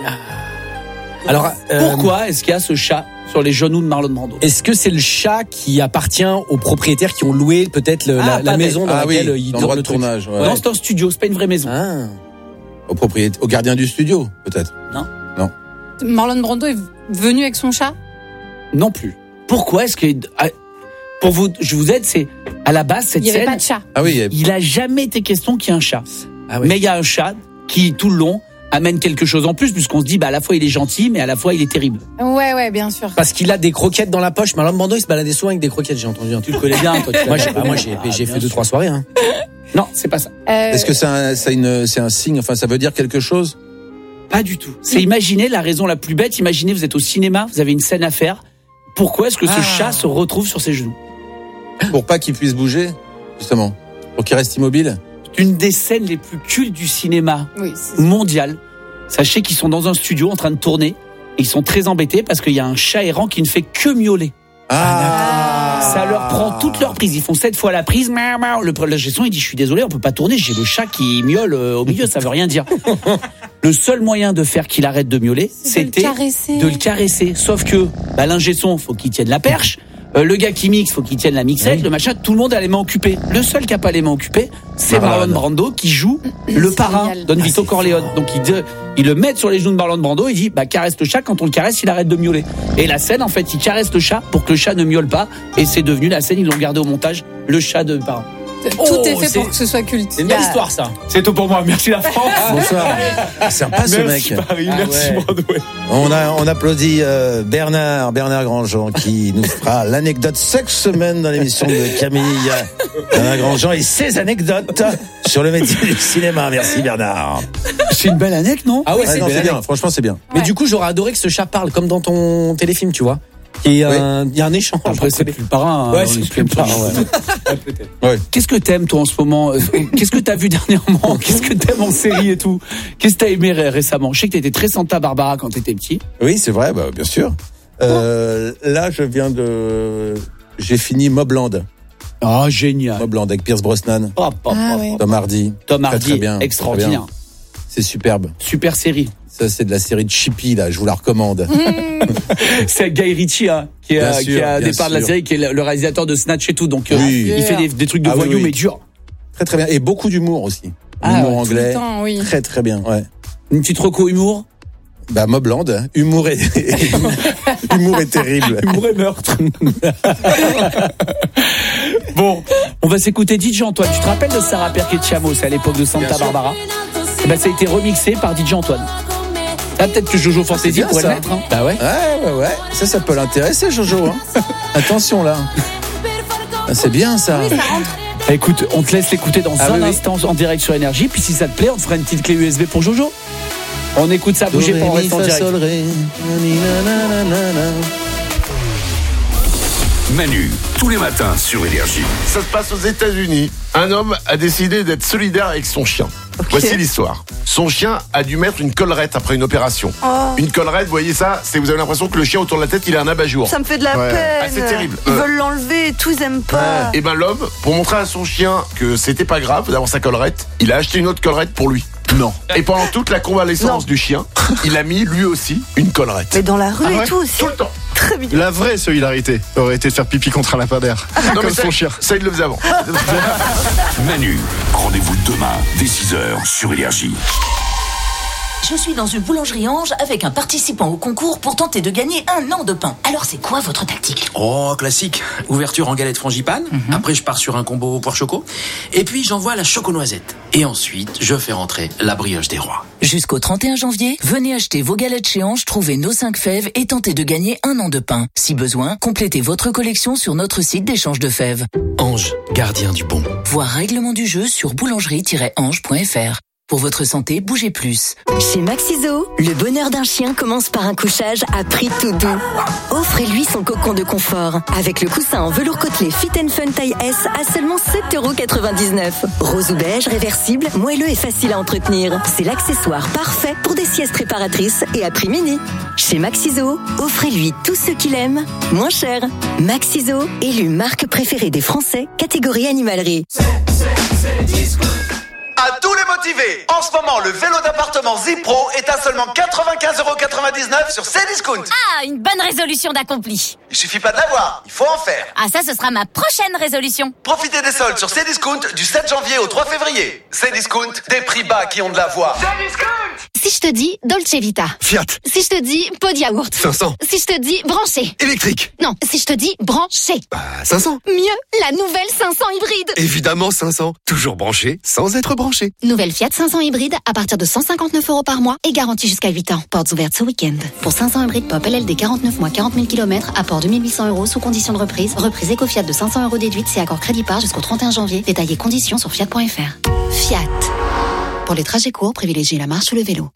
Alors, pourquoi est-ce qu'il y a ce chat sur les genoux de Marlon Brando? Est-ce que c'est le chat qui appartient aux propriétaires qui ont loué peut-être la maison dans laquelle il tourne le tournage? Non, c'est un studio, c'est pas une vraie maison. Au gardien du studio, peut-être? Non. Marlon Brando est venu avec son chat? Non plus. Pourquoi est-ce que... Pour vous, je vous aide, c'est à la base cette scène... Il n'y avait pas de chat. Il a jamais été question qu'il y ait un chat. Mais il y a un chat qui, tout le long, amène quelque chose en plus, puisqu'on se dit, à la fois il est gentil, mais à la fois il est terrible. Ouais, bien sûr. Parce qu'il a des croquettes dans la poche. Marlon Brando, il se baladait souvent avec des croquettes, j'ai entendu. Tu le connais bien, toi. Moi, j'ai fait 2-3 soirées. Non, c'est pas ça. Est-ce que c'est un signe, enfin, ça veut dire quelque chose? Pas du tout. C'est imaginer la raison la plus bête. Imaginez, vous êtes au cinéma, vous avez une scène à faire. Pourquoi est-ce que ce chat se retrouve sur ses genoux? Pour pas qu'il puisse bouger, justement. Pour qu'il reste immobile. Une des scènes les plus cultes du cinéma mondial. Sachez qu'ils sont dans un studio en train de tourner et ils sont très embêtés parce qu'il y a un chat errant qui ne fait que miauler. Ça leur prend toute leur prise. Ils font 7 fois la prise. Le gestion, il dit, je suis désolé, on peut pas tourner. J'ai le chat qui miaule au milieu, ça veut rien dire. Le seul moyen de faire qu'il arrête de miauler, c'était de le caresser. Sauf que, l'ingé son, faut qu'il tienne la perche. Le gars qui mixe, faut qu'il tienne la mixette, le machin, tout le monde a les mains occupées. Le seul qui a pas les mains occupées, c'est Marlon Brando qui joue le parrain, Don Vito Corleone. Donc il le met sur les genoux de Marlon Brando, il dit caresse le chat, quand on le caresse, il arrête de miauler. Et la scène, en fait, il caresse le chat pour que le chat ne miaule pas, et c'est devenu la scène, ils l'ont gardé au montage, le chat de parrain. Tout est fait pour que ce soit culte. C'est une belle histoire, ça. C'est tout pour moi. Merci la France. Bonsoir. Sympa ce mec. Merci Paris, merci Broadway. On applaudit Bernard Grandjean qui nous fera l'anecdote chaque semaine dans l'émission de Camille. Bernard Grandjean et ses anecdotes sur le métier du cinéma. Merci Bernard. C'est une belle anecdote, non? C'est bien. Franchement, c'est bien. Mais du coup, j'aurais adoré que ce chat parle comme dans ton téléfilm, tu vois. Il y a un échange. Après, c'est plus le parrain. C'est plus le parrain. Qu'est-ce que t'aimes, toi, en ce moment? Qu'est-ce que t'as vu dernièrement? Qu'est-ce que t'aimes en série et tout? Qu'est-ce que t'as aimé récemment? Je sais que t'étais très Santa Barbara quand t'étais petit. Oui, c'est vrai, bien sûr. Là, j'ai fini Mobland. Génial. Mobland avec Pierce Brosnan. Tom Hardy. Très bien, extraordinaire. C'est superbe. Super série. Ça, c'est de la série de Chippy, là, je vous la recommande. C'est Guy Ritchie, qui a départ de la série, qui est le réalisateur de Snatch et tout. Donc, il fait des trucs de voyous, mais durs. Très, très bien. Et beaucoup d'humour aussi. Humour anglais. Très, très bien, Une petite reco humour? Mobland. Humour est terrible. Humour et meurtre. Bon, on va s'écouter DJ Antoine. Tu te rappelles de Sarah Perquet-Chiamo? C'est à l'époque de Santa Barbara. Ça a été remixé par DJ Antoine. Là, peut-être que Jojo Fantasy pourrait le mettre. Hein. Bah ouais. Ouais. Ça peut l'intéresser, Jojo. Hein. Attention là. C'est bien ça. Oui, ça rentre. Écoute, on te laisse l'écouter dans un instant en direct sur Énergie. Puis si ça te plaît, on te fera une petite clé USB pour Jojo. On écoute ça, bougez pas, on reste en direct. Manu, tous les matins sur Énergie. Ça se passe aux États-Unis. Un homme a décidé d'être solidaire avec son chien. Okay. Voici l'histoire. Son chien a dû mettre une collerette après une opération. Oh. Une collerette, vous voyez ça, vous avez l'impression que le chien autour de la tête, il a un abat-jour. Ça me fait de la peine. Ah, c'est terrible. Ils veulent l'enlever, tous ils aiment pas. Et ben l'homme, pour montrer à son chien que c'était pas grave d'avoir sa collerette, il a acheté une autre collerette pour lui. Non. Et pendant toute la convalescence du chien, il a mis lui aussi une collerette. Mais dans la rue et tout aussi. Tout le temps. Très bien. La vraie solidarité aurait été de faire pipi contre un lampadaire. Non, comme mais son chien. Ça, il le faisait avant. Manu, rendez-vous demain dès 6h sur Énergie. Je suis dans une boulangerie Ange avec un participant au concours pour tenter de gagner 1 an de pain. Alors c'est quoi votre tactique? Oh, classique. Ouverture en galette frangipane. Après, je pars sur un combo poire choco. Et puis, j'envoie la choco-noisette. Et ensuite, je fais rentrer la brioche des rois. Jusqu'au 31 janvier, venez acheter vos galettes chez Ange, trouvez nos 5 fèves et tentez de gagner 1 an de pain. Si besoin, complétez votre collection sur notre site d'échange de fèves. Ange, gardien du bon. Voir règlement du jeu sur boulangerie-ange.fr. Pour votre santé, bougez plus. Chez Maxiso, le bonheur d'un chien commence par un couchage à prix tout doux. Offrez-lui son cocon de confort avec le coussin en velours côtelé Fit & Fun taille S à seulement 7,99 €. Rose ou beige, réversible, moelleux et facile à entretenir. C'est l'accessoire parfait pour des siestes réparatrices et à prix mini. Chez Maxiso, offrez-lui tout ce qu'il aime, moins cher. Maxiso, élu marque préférée des Français, catégorie animalerie. À tous les motivés, en ce moment, le vélo d'appartement Zipro est à seulement 95,99 € sur Cdiscount. Ah, une bonne résolution d'accompli. Il suffit pas de l'avoir, il faut en faire. Ah, ça, ce sera ma prochaine résolution. Profitez des soldes sur Cdiscount du 7 janvier au 3 février. Cdiscount, des prix bas qui ont de la voix. Si je te dis Dolce Vita. Fiat. Si je te dis pot de yaourt. 500. Si je te dis branché. Électrique. Non, si je te dis branché. 500. Mieux, la nouvelle 500 hybride. Évidemment 500. Toujours branché sans être branché. Nouvelle Fiat 500 hybride à partir de 159 € par mois et garantie jusqu'à 8 ans. Portes ouvertes ce week-end. Pour 500 hybride Pop LLD 49 mois 40 000 km, apport 2800 € sous condition de reprise. Reprise éco-Fiat de 500 € déduite si accord crédit par jusqu'au 31 janvier. Détaillés conditions sur fiat.fr. Fiat. Pour les trajets courts, privilégiez la marche ou le vélo.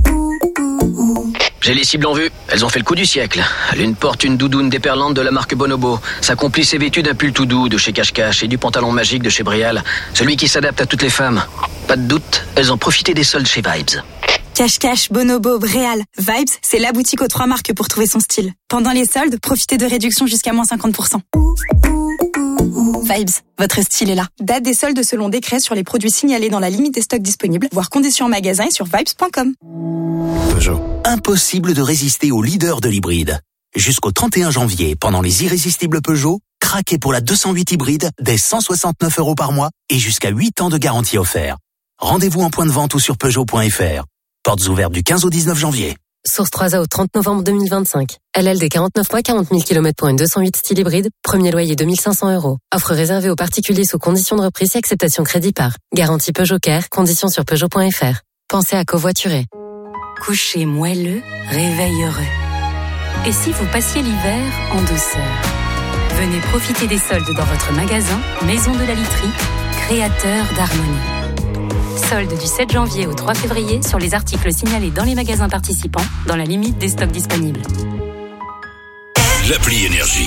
J'ai les cibles en vue. Elles ont fait le coup du siècle. L'une porte une doudoune déperlante de la marque Bonobo. Sa complice est vêtue d'un pull tout doux de chez Cache-Cache et du pantalon magique de chez Brial. Celui qui s'adapte à toutes les femmes. Pas de doute, elles ont profité des soldes chez Vibes. Cache-Cache, Bonobo, Bréal, Vibes, c'est la boutique aux 3 marques pour trouver son style. Pendant les soldes, profitez de réductions jusqu'à moins 50%. Vibes, votre style est là. Date des soldes selon décret sur les produits signalés dans la limite des stocks disponibles, voire conditions en magasin et sur vibes.com. Peugeot. Impossible de résister au leader de l'hybride. Jusqu'au 31 janvier, pendant les irrésistibles Peugeot, craquez pour la 208 hybride dès 169 € par mois et jusqu'à 8 ans de garantie offert. Rendez-vous en point de vente ou sur Peugeot.fr. Portes ouvertes du 15 au 19 janvier. Source 3A au 30 novembre 2025. LLD 49 mois, 40 000 km pour une 208 style hybride. Premier loyer 2500 €. Offre réservée aux particuliers sous conditions de reprise et acceptation crédit par. Garantie Peugeot Care. Conditions sur Peugeot.fr. Pensez à covoiturer. Coucher moelleux, réveil heureux. Et si vous passiez l'hiver en douceur? Venez profiter des soldes dans votre magasin Maison de la Literie, créateur d'harmonie. Soldes du 7 janvier au 3 février sur les articles signalés dans les magasins participants, dans la limite des stocks disponibles. L'appli Énergie.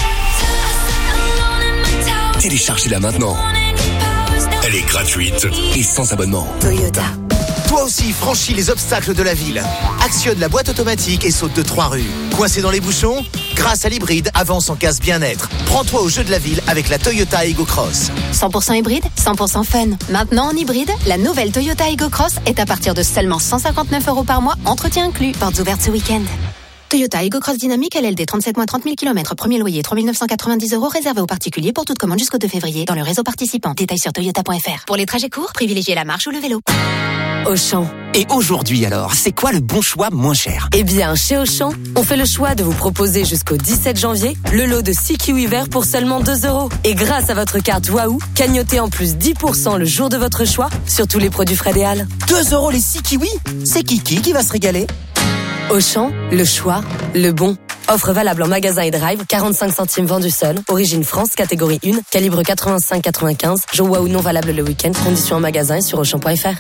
Téléchargez-la maintenant. Elle est gratuite et sans abonnement. Toyota. Toi aussi, franchis les obstacles de la ville. Actionne la boîte automatique et saute de 3 rues. Coincé dans les bouchons? Grâce à l'hybride, avance en casse bien-être. Prends-toi au jeu de la ville avec la Toyota Aygo Cross. 100% hybride, 100% fun. Maintenant en hybride, la nouvelle Toyota Aygo Cross est à partir de seulement 159 € par mois, entretien inclus. Portes ouvertes ce week-end. Toyota Ego Cross Dynamique LLD 37 mois 30 000 km. Premier loyer 3 990 € réservé aux particuliers pour toute commande jusqu'au 2 février dans le réseau participant. Détails sur toyota.fr. Pour les trajets courts, privilégiez la marche ou le vélo. Auchan. Et aujourd'hui alors, c'est quoi le bon choix moins cher? Eh bien, chez Auchan, on fait le choix de vous proposer jusqu'au 17 janvier le lot de 6 kiwis verts pour seulement 2 €. Et grâce à votre carte Waouh, cagnotez en plus 10% le jour de votre choix sur tous les produits Fred et Al. 2 € les 6 kiwis? C'est qui va se régaler? Auchan, le choix, le bon. Offre valable en magasin et drive, 45 centimes vendu seul. Origine France, catégorie 1, calibre 85-95. Jour Waouh non valable le week-end. Conditions en magasin et sur Auchan.fr.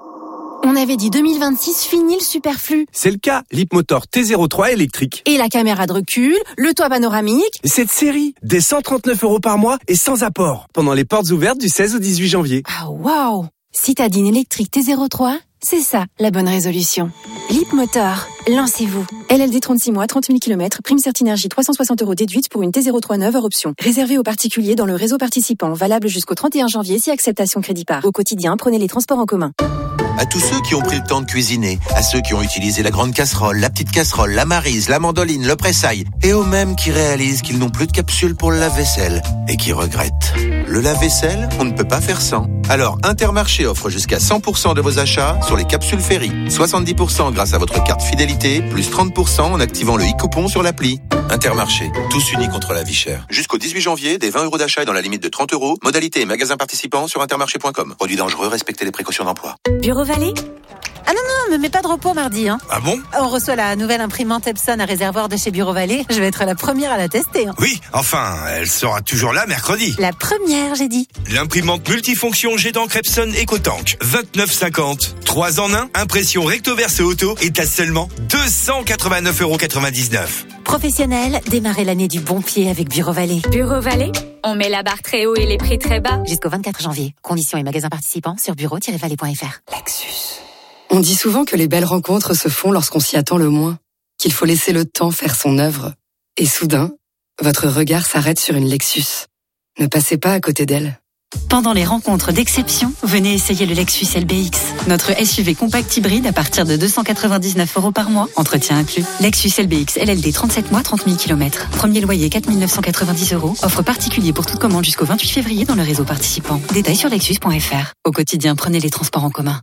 On avait dit 2026, fini le superflu. C'est le cas, l'Hipmotor T03 électrique. Et la caméra de recul, le toit panoramique. Cette série, dès 139 € par mois et sans apport. Pendant les portes ouvertes du 16 au 18 janvier. Ah waouh! Citadine électrique T03, c'est ça la bonne résolution. Leapmotor, lancez-vous. LLD 36 mois, 30 000 km, prime Certinergie 360 € déduite pour une T03 neuve hors option. Réservé aux particuliers dans le réseau participant, valable jusqu'au 31 janvier si acceptation crédit par. Au quotidien, prenez les transports en commun. À tous ceux qui ont pris le temps de cuisiner, à ceux qui ont utilisé la grande casserole, la petite casserole, la maryse, la mandoline, le pressail, et aux mêmes qui réalisent qu'ils n'ont plus de capsule pour le lave-vaisselle et qui regrettent. Le lave-vaisselle, on ne peut pas faire sans. Alors Intermarché offre jusqu'à 100% de vos achats sur les capsules Ferry. 70% grâce à votre carte fidélité, plus 30% en activant le e-coupon sur l'appli. Intermarché, tous unis contre la vie chère. Jusqu'au 18 janvier, des 20 € d'achat et dans la limite de 30 €. Modalité et magasins participants sur intermarché.com. Produits dangereux, respectez les précautions d'emploi. Bureau Vallée? Ah non, me mets pas de repos mardi. Hein. Ah bon? On reçoit la nouvelle imprimante Epson à réservoir de chez Bureau Vallée. Je vais être la première à la tester. Hein. Oui, enfin, elle sera toujours là mercredi. La première, j'ai dit. L'imprimante multifonction jet d'encre Epson EcoTank. 29,50. 3 en 1, impression recto verso auto est à seulement 289,99 €. Professionnel, démarrez l'année du bon pied avec Bureau Vallée. Bureau Vallée, on met la barre très haut et les prix très bas. Jusqu'au 24 janvier. Conditions et magasins participants sur bureau-vallée.fr. Lexus. On dit souvent que les belles rencontres se font lorsqu'on s'y attend le moins, qu'il faut laisser le temps faire son œuvre. Et soudain, votre regard s'arrête sur une Lexus. Ne passez pas à côté d'elle. Pendant les rencontres d'exception, venez essayer le Lexus LBX. Notre SUV compact hybride à partir de 299 € par mois, entretien inclus. Lexus LBX LLD 37 mois, 30 000 km. Premier loyer 4 990 €. Offre particulier pour toute commande jusqu'au 28 février dans le réseau participant. Détails sur lexus.fr. Au quotidien, prenez les transports en commun.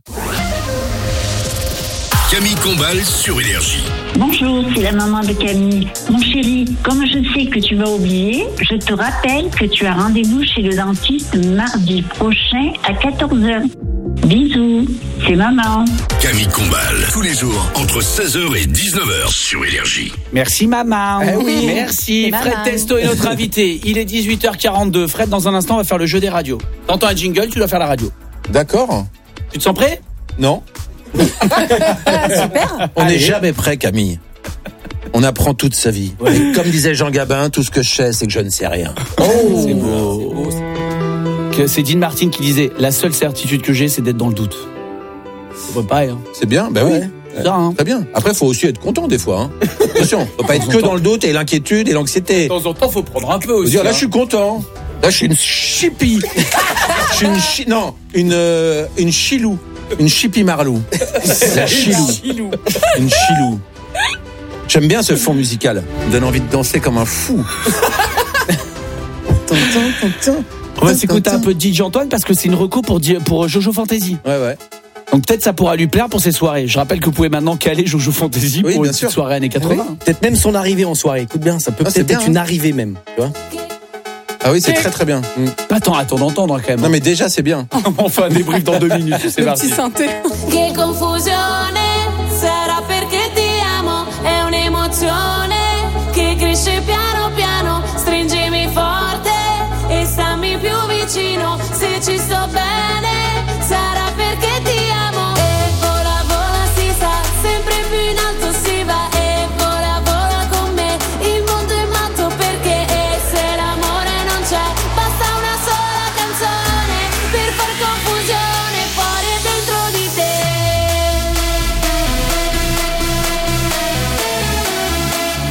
Camille Combal sur Énergie. Bonjour, c'est la maman de Camille. Mon chéri, comme je sais que tu vas oublier, je te rappelle que tu as rendez-vous chez le dentiste mardi prochain à 14h. Bisous, c'est maman. Camille Combal, tous les jours entre 16h et 19h sur Énergie. Merci maman. Oui. Merci. Fred Testo est notre invité. Il est 18h42. Fred, dans un instant, on va faire le jeu des radios. T'entends un jingle, tu dois faire la radio. D'accord. Tu te sens prêt? Non. Super. On n'est jamais prêt, Camille. On apprend toute sa vie. Ouais. Et comme disait Jean Gabin, tout ce que je sais, c'est que je ne sais rien. C'est beau. C'est Dean Martin qui disait « La seule certitude que j'ai, c'est d'être dans le doute ». C'est pareil. Hein. C'est bien, ben oui. Ça, hein. Très bien. Après, il faut aussi être content des fois. Hein. Attention, faut pas être que dans le doute et l'inquiétude et l'anxiété. De temps en temps, faut prendre un peu aussi. Dire, là, je suis content. Là, je suis une chippie. Je suis une chilou. Une chippie marlou. La chilou. Une chilou. J'aime bien ce fond musical. Il me donne envie de danser comme un fou. On va s'écouter un peu de DJ Antoine parce que c'est une reco pour Jojo Fantasy. Ouais. Donc peut-être ça pourra lui plaire pour ses soirées. Je rappelle que vous pouvez maintenant caler Jojo Fantasy pour une petite soirée années 80. Oui. Peut-être même son arrivée en soirée. Écoute bien, ça peut peut-être être une arrivée même. Tu vois. Ah oui, c'est très très bien. Attends d'entendre quand même. Non mais déjà c'est bien. Enfin, débrief dans 2 minutes, c'est parti. Petit synthé. Che confusione, sarà perché ti amo, è un'emozione che cresce piano piano, stringimi forte e stammi più vicino, se ci sto bene, sarà perché ti amo. E vola vola si sa, sempre più in alto si va, e vola vola con me, il mondo è matto perché e se l'amore non c'è, basta una sola canzone per far confusione fuori e dentro di te.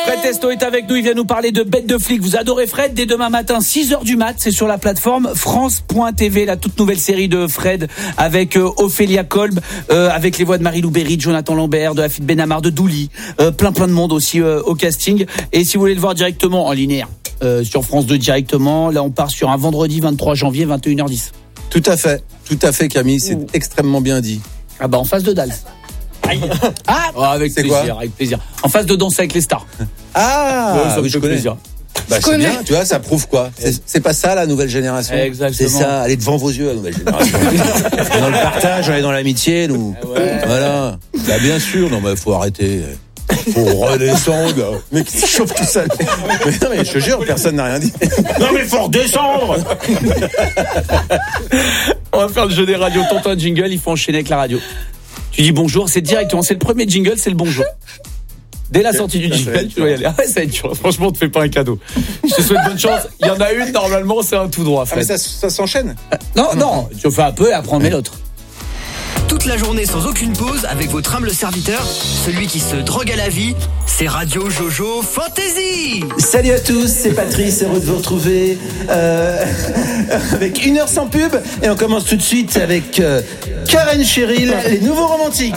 Fred Testo est avec nous, il vient nous parler de Bête de flic. Vous adorez Fred, dès demain matin 6h du mat, c'est sur la plateforme France.tv, la toute nouvelle série de Fred avec Ophélia Kolb, avec les voix de Marie-Lou Berry, de Jonathan Lambert, de Hafid Benhamar, de Douli, plein de monde aussi au casting. Et si vous voulez le voir directement en linéaire sur France 2 directement, là on part sur un vendredi 23 janvier 21h10. Tout à fait Camille, c'est extrêmement bien dit. Ah bah en face de Dals. Avec plaisir. En face de Danser avec les stars. Je connais. Plaisir. C'est bien, tu vois, ça prouve quoi. C'est pas ça la nouvelle génération. Exactement. C'est ça, elle est devant vos yeux la nouvelle génération. On est dans le partage, on est dans l'amitié, nous. Voilà. Bah bien sûr, non mais faut arrêter. Faut redescendre. Mais qui se chauffe tout seul. Mais non mais je te jure, personne n'a rien dit. Non mais faut redescendre. On va faire le jeu des radios. Tonton jingle, il faut enchaîner avec la radio. Tu dis bonjour, c'est directement, c'est le premier jingle, c'est le bonjour. Dès la sortie du jingle, tu dois y aller. Ça va être dur. Franchement, on te fait pas un cadeau. Je te souhaite bonne chance. Il y en a une, normalement, c'est un tout droit, Fred. Mais ça s'enchaîne. Non, tu fais un peu et après on met l'autre. Toute la journée sans aucune pause avec votre humble serviteur, celui qui se drogue à la vie, c'est Radio Jojo Fantasy. Salut à tous, c'est Patrice, heureux de vous retrouver avec 1 heure sans pub et on commence tout de suite avec Karen Cheryl, les nouveaux romantiques.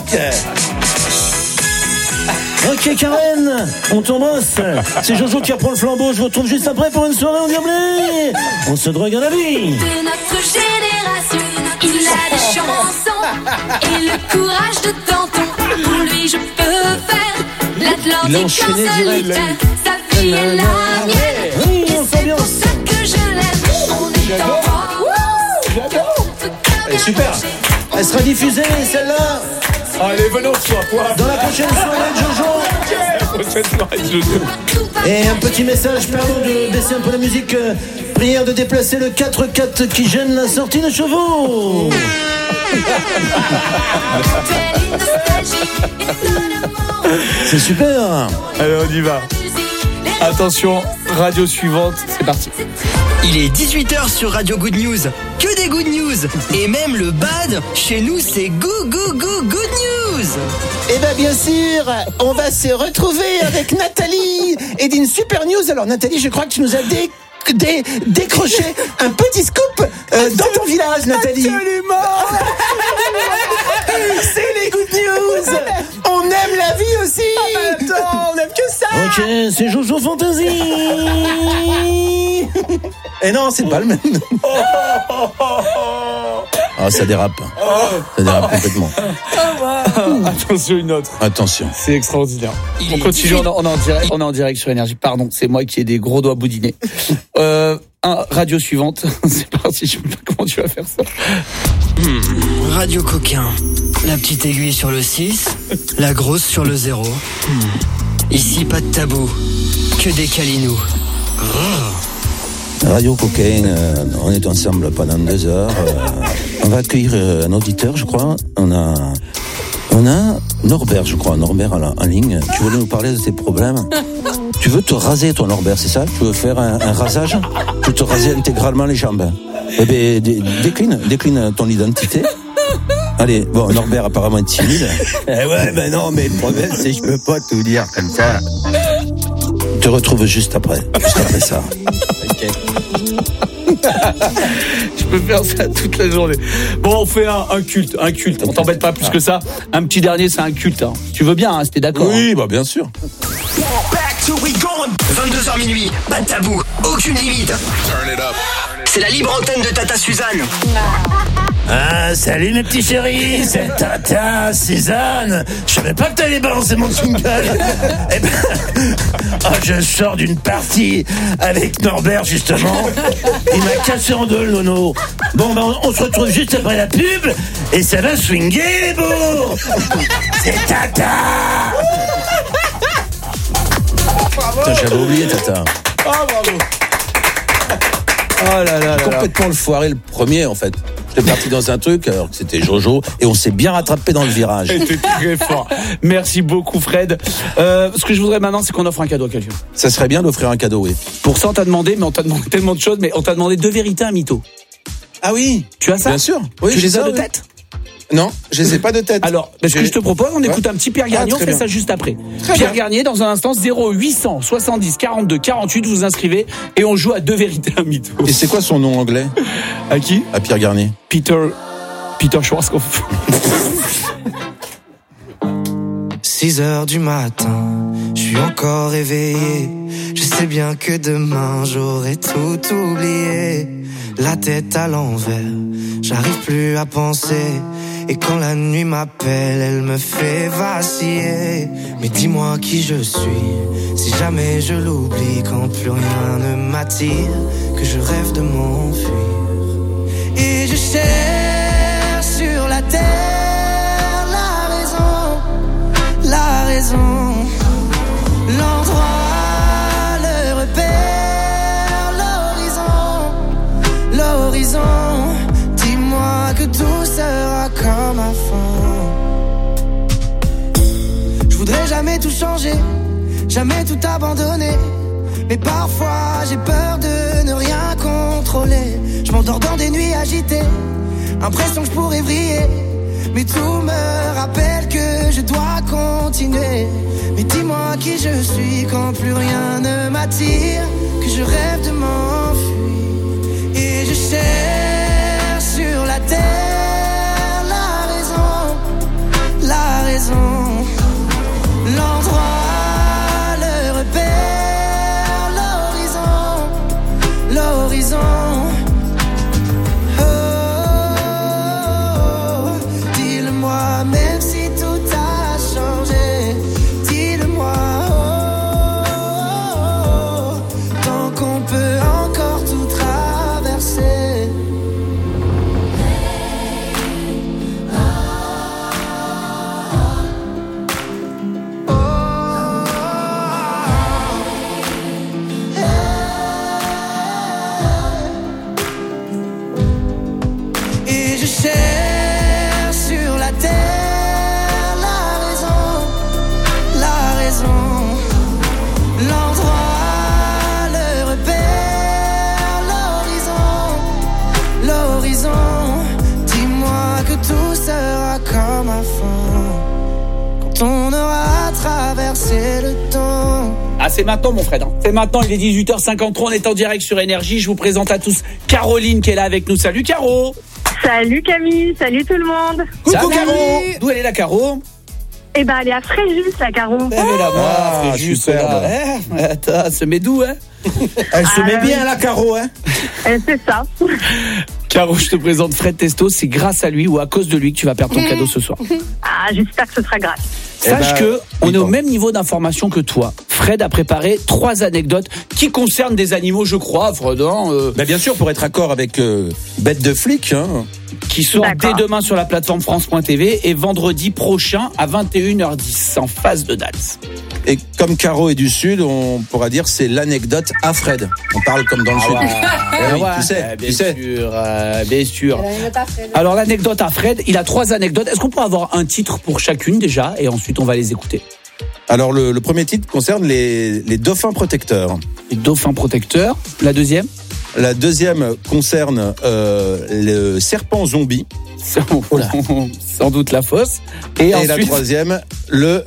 Ok Karen, on t'embrasse. C'est Jojo qui reprend le flambeau, je vous retrouve juste après pour une soirée en diablé. On se drogue à la vie. De notre génération, il a des chansons et le courage de Danton. Pour lui je peux faire l'Atlantique en solitaire. Sa vie est la mienne, et c'est pour ça que je l'aime. On est en J'adore. Elle est super. Elle sera diffusée celle-là. Allez, venons ce soir. Dans la prochaine soirée de Jojo. Et un petit message, pardon de baisser un peu la musique. Prière de déplacer le 4x4 qui gêne la sortie de chevaux. C'est super. Allez, on y va. Attention, radio suivante, c'est parti. Il est 18h sur Radio Good News. Que des good news. Et même le bad, chez nous, c'est good news. Eh ben bien sûr, on va se retrouver avec Nathalie et d'une super news. Alors Nathalie, je crois que tu nous as décroché un petit scoop dans ton village, Nathalie. Absolument. C'est les good news. On aime la vie aussi. Attends, on aime que ça. Ok, c'est Jojo Fantasy. Et non, c'est pas le même. Ah, ça dérape. Ça dérape complètement. Attention, une autre. Attention. C'est extraordinaire. On continue, on est en direct sur Énergie. Pardon, c'est moi qui ai des gros doigts boudinés. Radio suivante. C'est parti, je sais pas comment tu vas faire ça. Radio coquin. La petite aiguille sur le 6, la grosse sur le 0. Ici, pas de tabou. Que des câlinous. Radio Cocaine, on est ensemble pendant 2 heures. On va accueillir un auditeur, je crois. On a Norbert, je crois, en ligne. Tu voulais nous parler de tes problèmes. Tu veux te raser, toi, Norbert, c'est ça? Tu veux faire un rasage? Tu veux te raser intégralement les jambes? Eh bien, décline ton identité. Allez, bon, Norbert apparemment est timide. Ouais, ben non, mais le problème, c'est que je peux pas tout dire comme ça. Je te retrouve juste après ça. Ok. Je peux faire ça toute la journée. Bon, on fait un culte. On t'embête pas plus que ça. Un petit dernier, c'est un culte. Hein. Tu veux bien, hein, si t'es d'accord. Oui, bah bien sûr. 22h minuit, pas de tabou, aucune limite. Turn it up. C'est la libre antenne de Tata Suzanne. Ah, salut mes petits chéris, c'est Tata Suzanne. Je savais pas que t'allais balancer mon jingle. Eh ben, je sors d'une partie avec Norbert justement. Il m'a cassé en deux le nono. Bon, ben on se retrouve juste après la pub et ça va swinguer les bourgs. C'est Tata. Putain, j'avais oublié Tata. Oh, bravo. Oh là là. Complètement le foiré le premier en fait. J'étais parti dans un truc alors que c'était Jojo et on s'est bien rattrapé dans le virage. C'était très fort. Merci beaucoup Fred. Ce que je voudrais maintenant, c'est qu'on offre un cadeau à quelqu'un. Ça serait bien d'offrir un cadeau, oui. Pour ça, on t'a demandé tellement de choses, mais on t'a demandé 2 vérités, un mytho. Ah oui. Tu as ça? Bien sûr. Oui, tu les as de tête? Non, je les ai pas de tête. Alors, ce que je te propose, on écoute un petit Pierre Garnier, on fait ça juste après. Pierre Garnier, dans un instant, 0800 70 42 48, vous inscrivez et on joue à 2 vérités, un mytho. Et c'est quoi son nom anglais? À qui? À Pierre Garnier. Peter Schwarzkopf. 6h du matin, je suis encore réveillé. Je sais bien que demain j'aurai tout oublié. La tête à l'envers, j'arrive plus à penser. Et quand la nuit m'appelle, elle me fait vaciller. Mais dis-moi qui je suis, si jamais je l'oublie. Quand plus rien ne m'attire, que je rêve de m'enfuir. Et je cherche sur la terre la raison, l'endroit, le repère, l'horizon. Dis-moi que tout sera comme avant. Je voudrais jamais tout changer, jamais tout abandonner. Mais parfois j'ai peur de ne rien contrôler. Je m'endors dans des nuits agitées, impression que je pourrais vriller. Mais tout me rappelle que je dois continuer. Mais dis-moi qui je suis quand plus rien ne m'attire, que je rêve de m'enfuir. Et je cherche sur la terre la raison, l'endroit, le repère, l'horizon. Même si tout a changé, dis-le-moi, tant qu'on peut encore tout traverser. Et je cherche l'endroit, le repère, l'horizon. Dis-moi que tout sera comme avant, quand on aura traversé le temps. Ah, c'est maintenant, mon Fred. C'est maintenant, il est 18h53, on est en direct sur Énergie. Je vous présente à tous Caroline qui est là avec nous. Salut Caro. Salut Camille, salut tout le monde. Coucou Caro. D'où elle est la Caro? Eh ben, elle est à Fréjus, la Caro. Elle est là-bas, Fréjus, superbe. Attends, elle se met d'où, hein? Elle se met bien, la Caro, hein? C'est ça. Caro, je te présente Fred Testo. C'est grâce à lui ou à cause de lui que tu vas perdre ton cadeau ce soir. Ah, j'espère que ce sera grâce. Sache que on est au même niveau d'information que toi. Fred a préparé 3 anecdotes qui concernent des animaux, je crois, Fred. Bien sûr, pour être accord avec Bête de flic, hein. Qui sort dès demain sur la plateforme France.tv et vendredi prochain à 21h10 en face de Dals. Et comme Caro est du Sud, on pourra dire c'est l'anecdote à Fred. On parle comme dans le Sud. Oui, tu sais. Bien sûr. Alors l'anecdote à Fred, il a 3 anecdotes. Est-ce qu'on peut avoir un titre pour chacune déjà et ensuite on va les écouter? Alors le premier titre concerne les dauphins protecteurs. Les dauphins protecteurs. La deuxième? La deuxième concerne le serpent zombie. Sans doute la fosse. Et ensuite, la troisième, le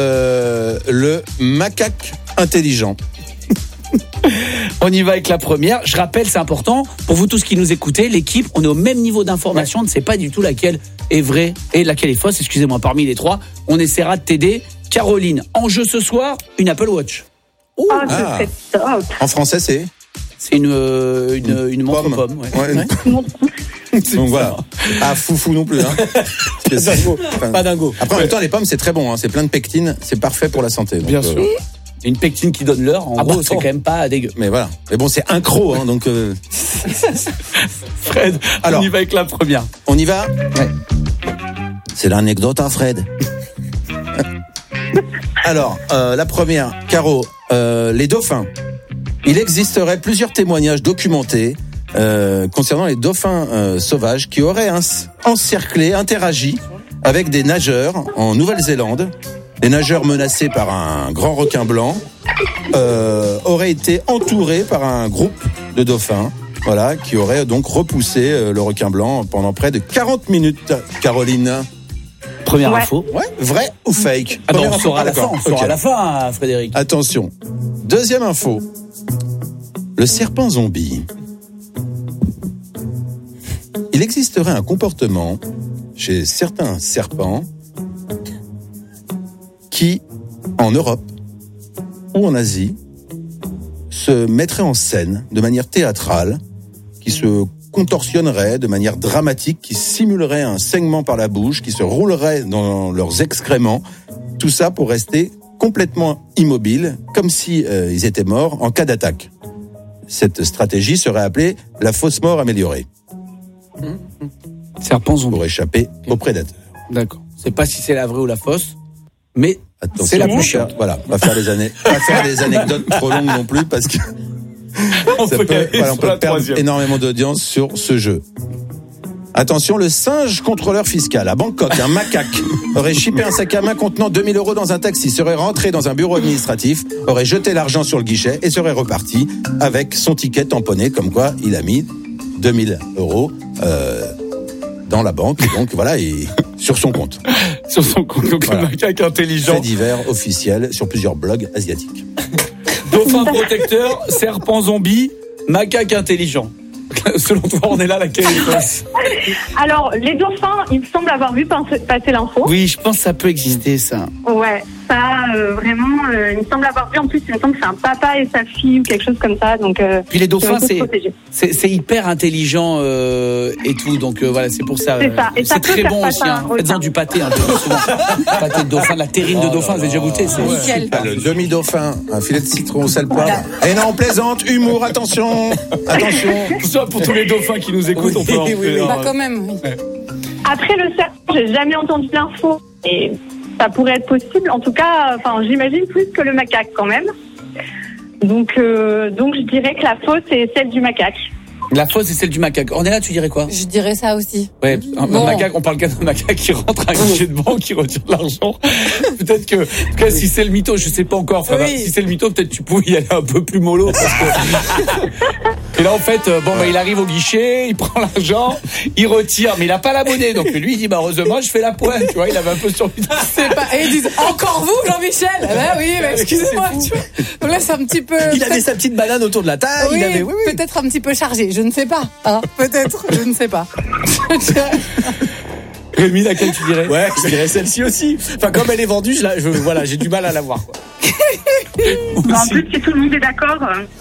macaque intelligent. On y va avec la première. Je rappelle, c'est important, pour vous tous qui nous écoutez, l'équipe, on est au même niveau d'information, on ne sait pas du tout laquelle est vraie et laquelle est fausse. Excusez-moi, parmi les 3, on essaiera de t'aider. Caroline, en jeu ce soir, une Apple Watch. C'est top. En français, c'est une montre pomme. Donc voilà. Ah, foufou non plus. Hein. Pas dingo. Après, en même temps, les pommes, c'est très bon. Hein. C'est plein de pectine. C'est parfait pour la santé. Donc, bien sûr. Une pectine qui donne l'heure, en gros, c'est quand même pas dégueu. Mais voilà. Mais bon, c'est un croc, hein, donc. Fred, alors, on y va avec la première. On y va. Ouais. C'est l'anecdote à Fred. Alors, la première, Caro, les dauphins. Il existerait plusieurs témoignages documentés concernant les dauphins sauvages qui auraient encerclé, interagi avec des nageurs en Nouvelle-Zélande. Les nageurs menacés par un grand requin blanc auraient été entourés par un groupe de dauphins Voilà, qui aurait donc repoussé le requin blanc pendant près de 40 minutes. Caroline. Première info. Ouais, vrai ou fake? On saura à la fin. On saura à la fin, Frédéric. Attention. Deuxième info. Le serpent zombie. Il existerait un comportement chez certains serpents qui, en Europe ou en Asie, se mettraient en scène de manière théâtrale, qui se contorsionneraient de manière dramatique, qui simuleraient un saignement par la bouche, qui se rouleraient dans leurs excréments, tout ça pour rester complètement immobiles, comme si ils étaient morts en cas d'attaque. Cette stratégie serait appelée la fausse mort améliorée. Serpent zombie. Pour échapper aux prédateurs. D'accord. C'est pas si c'est la vraie ou la fausse, mais attention, c'est la plus chère. Voilà, pas faire des anecdotes trop longues non plus parce que on peut perdre énormément d'audience sur ce jeu. Attention, le singe contrôleur fiscal à Bangkok, un macaque, aurait chippé un sac à main contenant 2000 € dans un taxi, serait rentré dans un bureau administratif, aurait jeté l'argent sur le guichet et serait reparti avec son ticket tamponné, comme quoi il a mis 2000 € dans la banque, et donc voilà, et sur son compte. Sur son compte, donc voilà. Un macaque intelligent. Fait divers officiel sur plusieurs blogs asiatiques. Dauphin protecteur, serpent zombie, macaque intelligent. Selon toi, on est là, laquelle est fausse? Alors, les dauphins, il me semble avoir vu passer l'info. Oui, je pense que ça peut exister, ça. Ouais, ça, vraiment, il me semble avoir vu. En plus, il me semble que c'est un papa et sa fille ou quelque chose comme ça. Donc, puis les dauphins, c'est hyper intelligent et tout. Donc, voilà, c'est pour ça. C'est ça. Et c'est très bon aussi. Faites-en du pâté, souvent. Pâté de dauphin, de la terrine de dauphin, vous avez déjà goûté? C'est nickel. Le demi-dauphin, un filet de citron au sel poivre. Et non, on plaisante, humour, attention. Attention. Pour tous les dauphins qui nous écoutent, on peut en faire. Bah quand même. Oui. Après le serpent, j'ai jamais entendu l'info et ça pourrait être possible. En tout cas, j'imagine plus que le macaque quand même. Donc je dirais que la fausse est celle du macaque. La fausse est celle du macaque. On est là, tu dirais quoi? Je dirais ça aussi. Ouais, un macaque, on parle qu'un macaque qui rentre à un guichet de banque, qui retire de l'argent. Peut-être que, en tout cas, si c'est le mytho, je sais pas encore. Oui. Si c'est le mytho, peut-être tu pouvais y aller un peu plus mollo. Parce que... Et là, en fait, il arrive au guichet, il prend l'argent, il retire, mais il a pas la monnaie. Donc lui, il dit, heureusement, je fais la pointe. Tu vois, il avait un peu sur lui. Et ils disent, encore vous, Jean-Michel? Oui, mais excusez-moi. Donc là, c'est un petit peu. Il avait sa petite banane autour de la table. Oui, peut-être un petit peu chargé. Je ne sais pas. Peut-être, je ne sais pas. Rémi, laquelle tu dirais? Ouais, je dirais celle-ci aussi. Enfin, comme elle est vendue, j'ai du mal à la voir, quoi. En plus, si tout le monde est d'accord,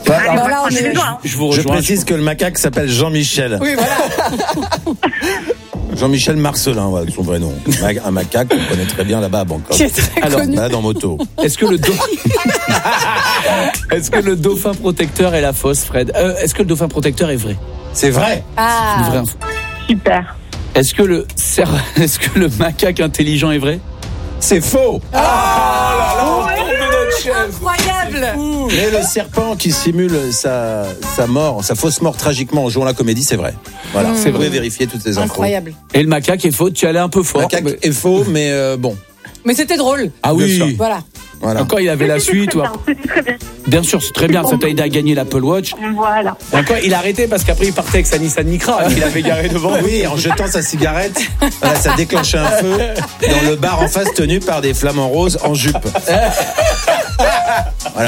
je précise que le macaque s'appelle Jean-Michel. Oui, voilà. Jean-Michel Marcelin, voilà, son vrai nom. Un macaque qu'on connaît très bien là-bas à Bangkok. Qui est très connu. Là, dans moto. Est-ce que le dauphin protecteur est la fausse, Fred? Est-ce que le dauphin protecteur est vrai? C'est vrai. Ah. C'est une vraie info. Super. Est-ce que le macaque intelligent est vrai? C'est faux. Incroyable. Mais le serpent qui simule sa mort, sa fausse mort tragiquement en jouant la comédie, c'est vrai. Voilà, vous pouvez vérifier toutes ces infos. Incroyable. Et le macaque est faux, tu allais un peu fort. Le macaque est faux, mais bon. Mais c'était drôle. Ah oui. Voilà. Encore, il avait la suite. C'était très bien. Bien sûr, c'est très bien. Ça t'a aidé à gagner l'Apple Watch. Voilà. Encore, il a arrêté parce qu'après, il partait avec sa Nissan Micra qu'il avait garé devant. Oui, en jetant sa cigarette, ça déclenchait un feu dans le bar en face tenu par des flamants roses en jupe. Voilà.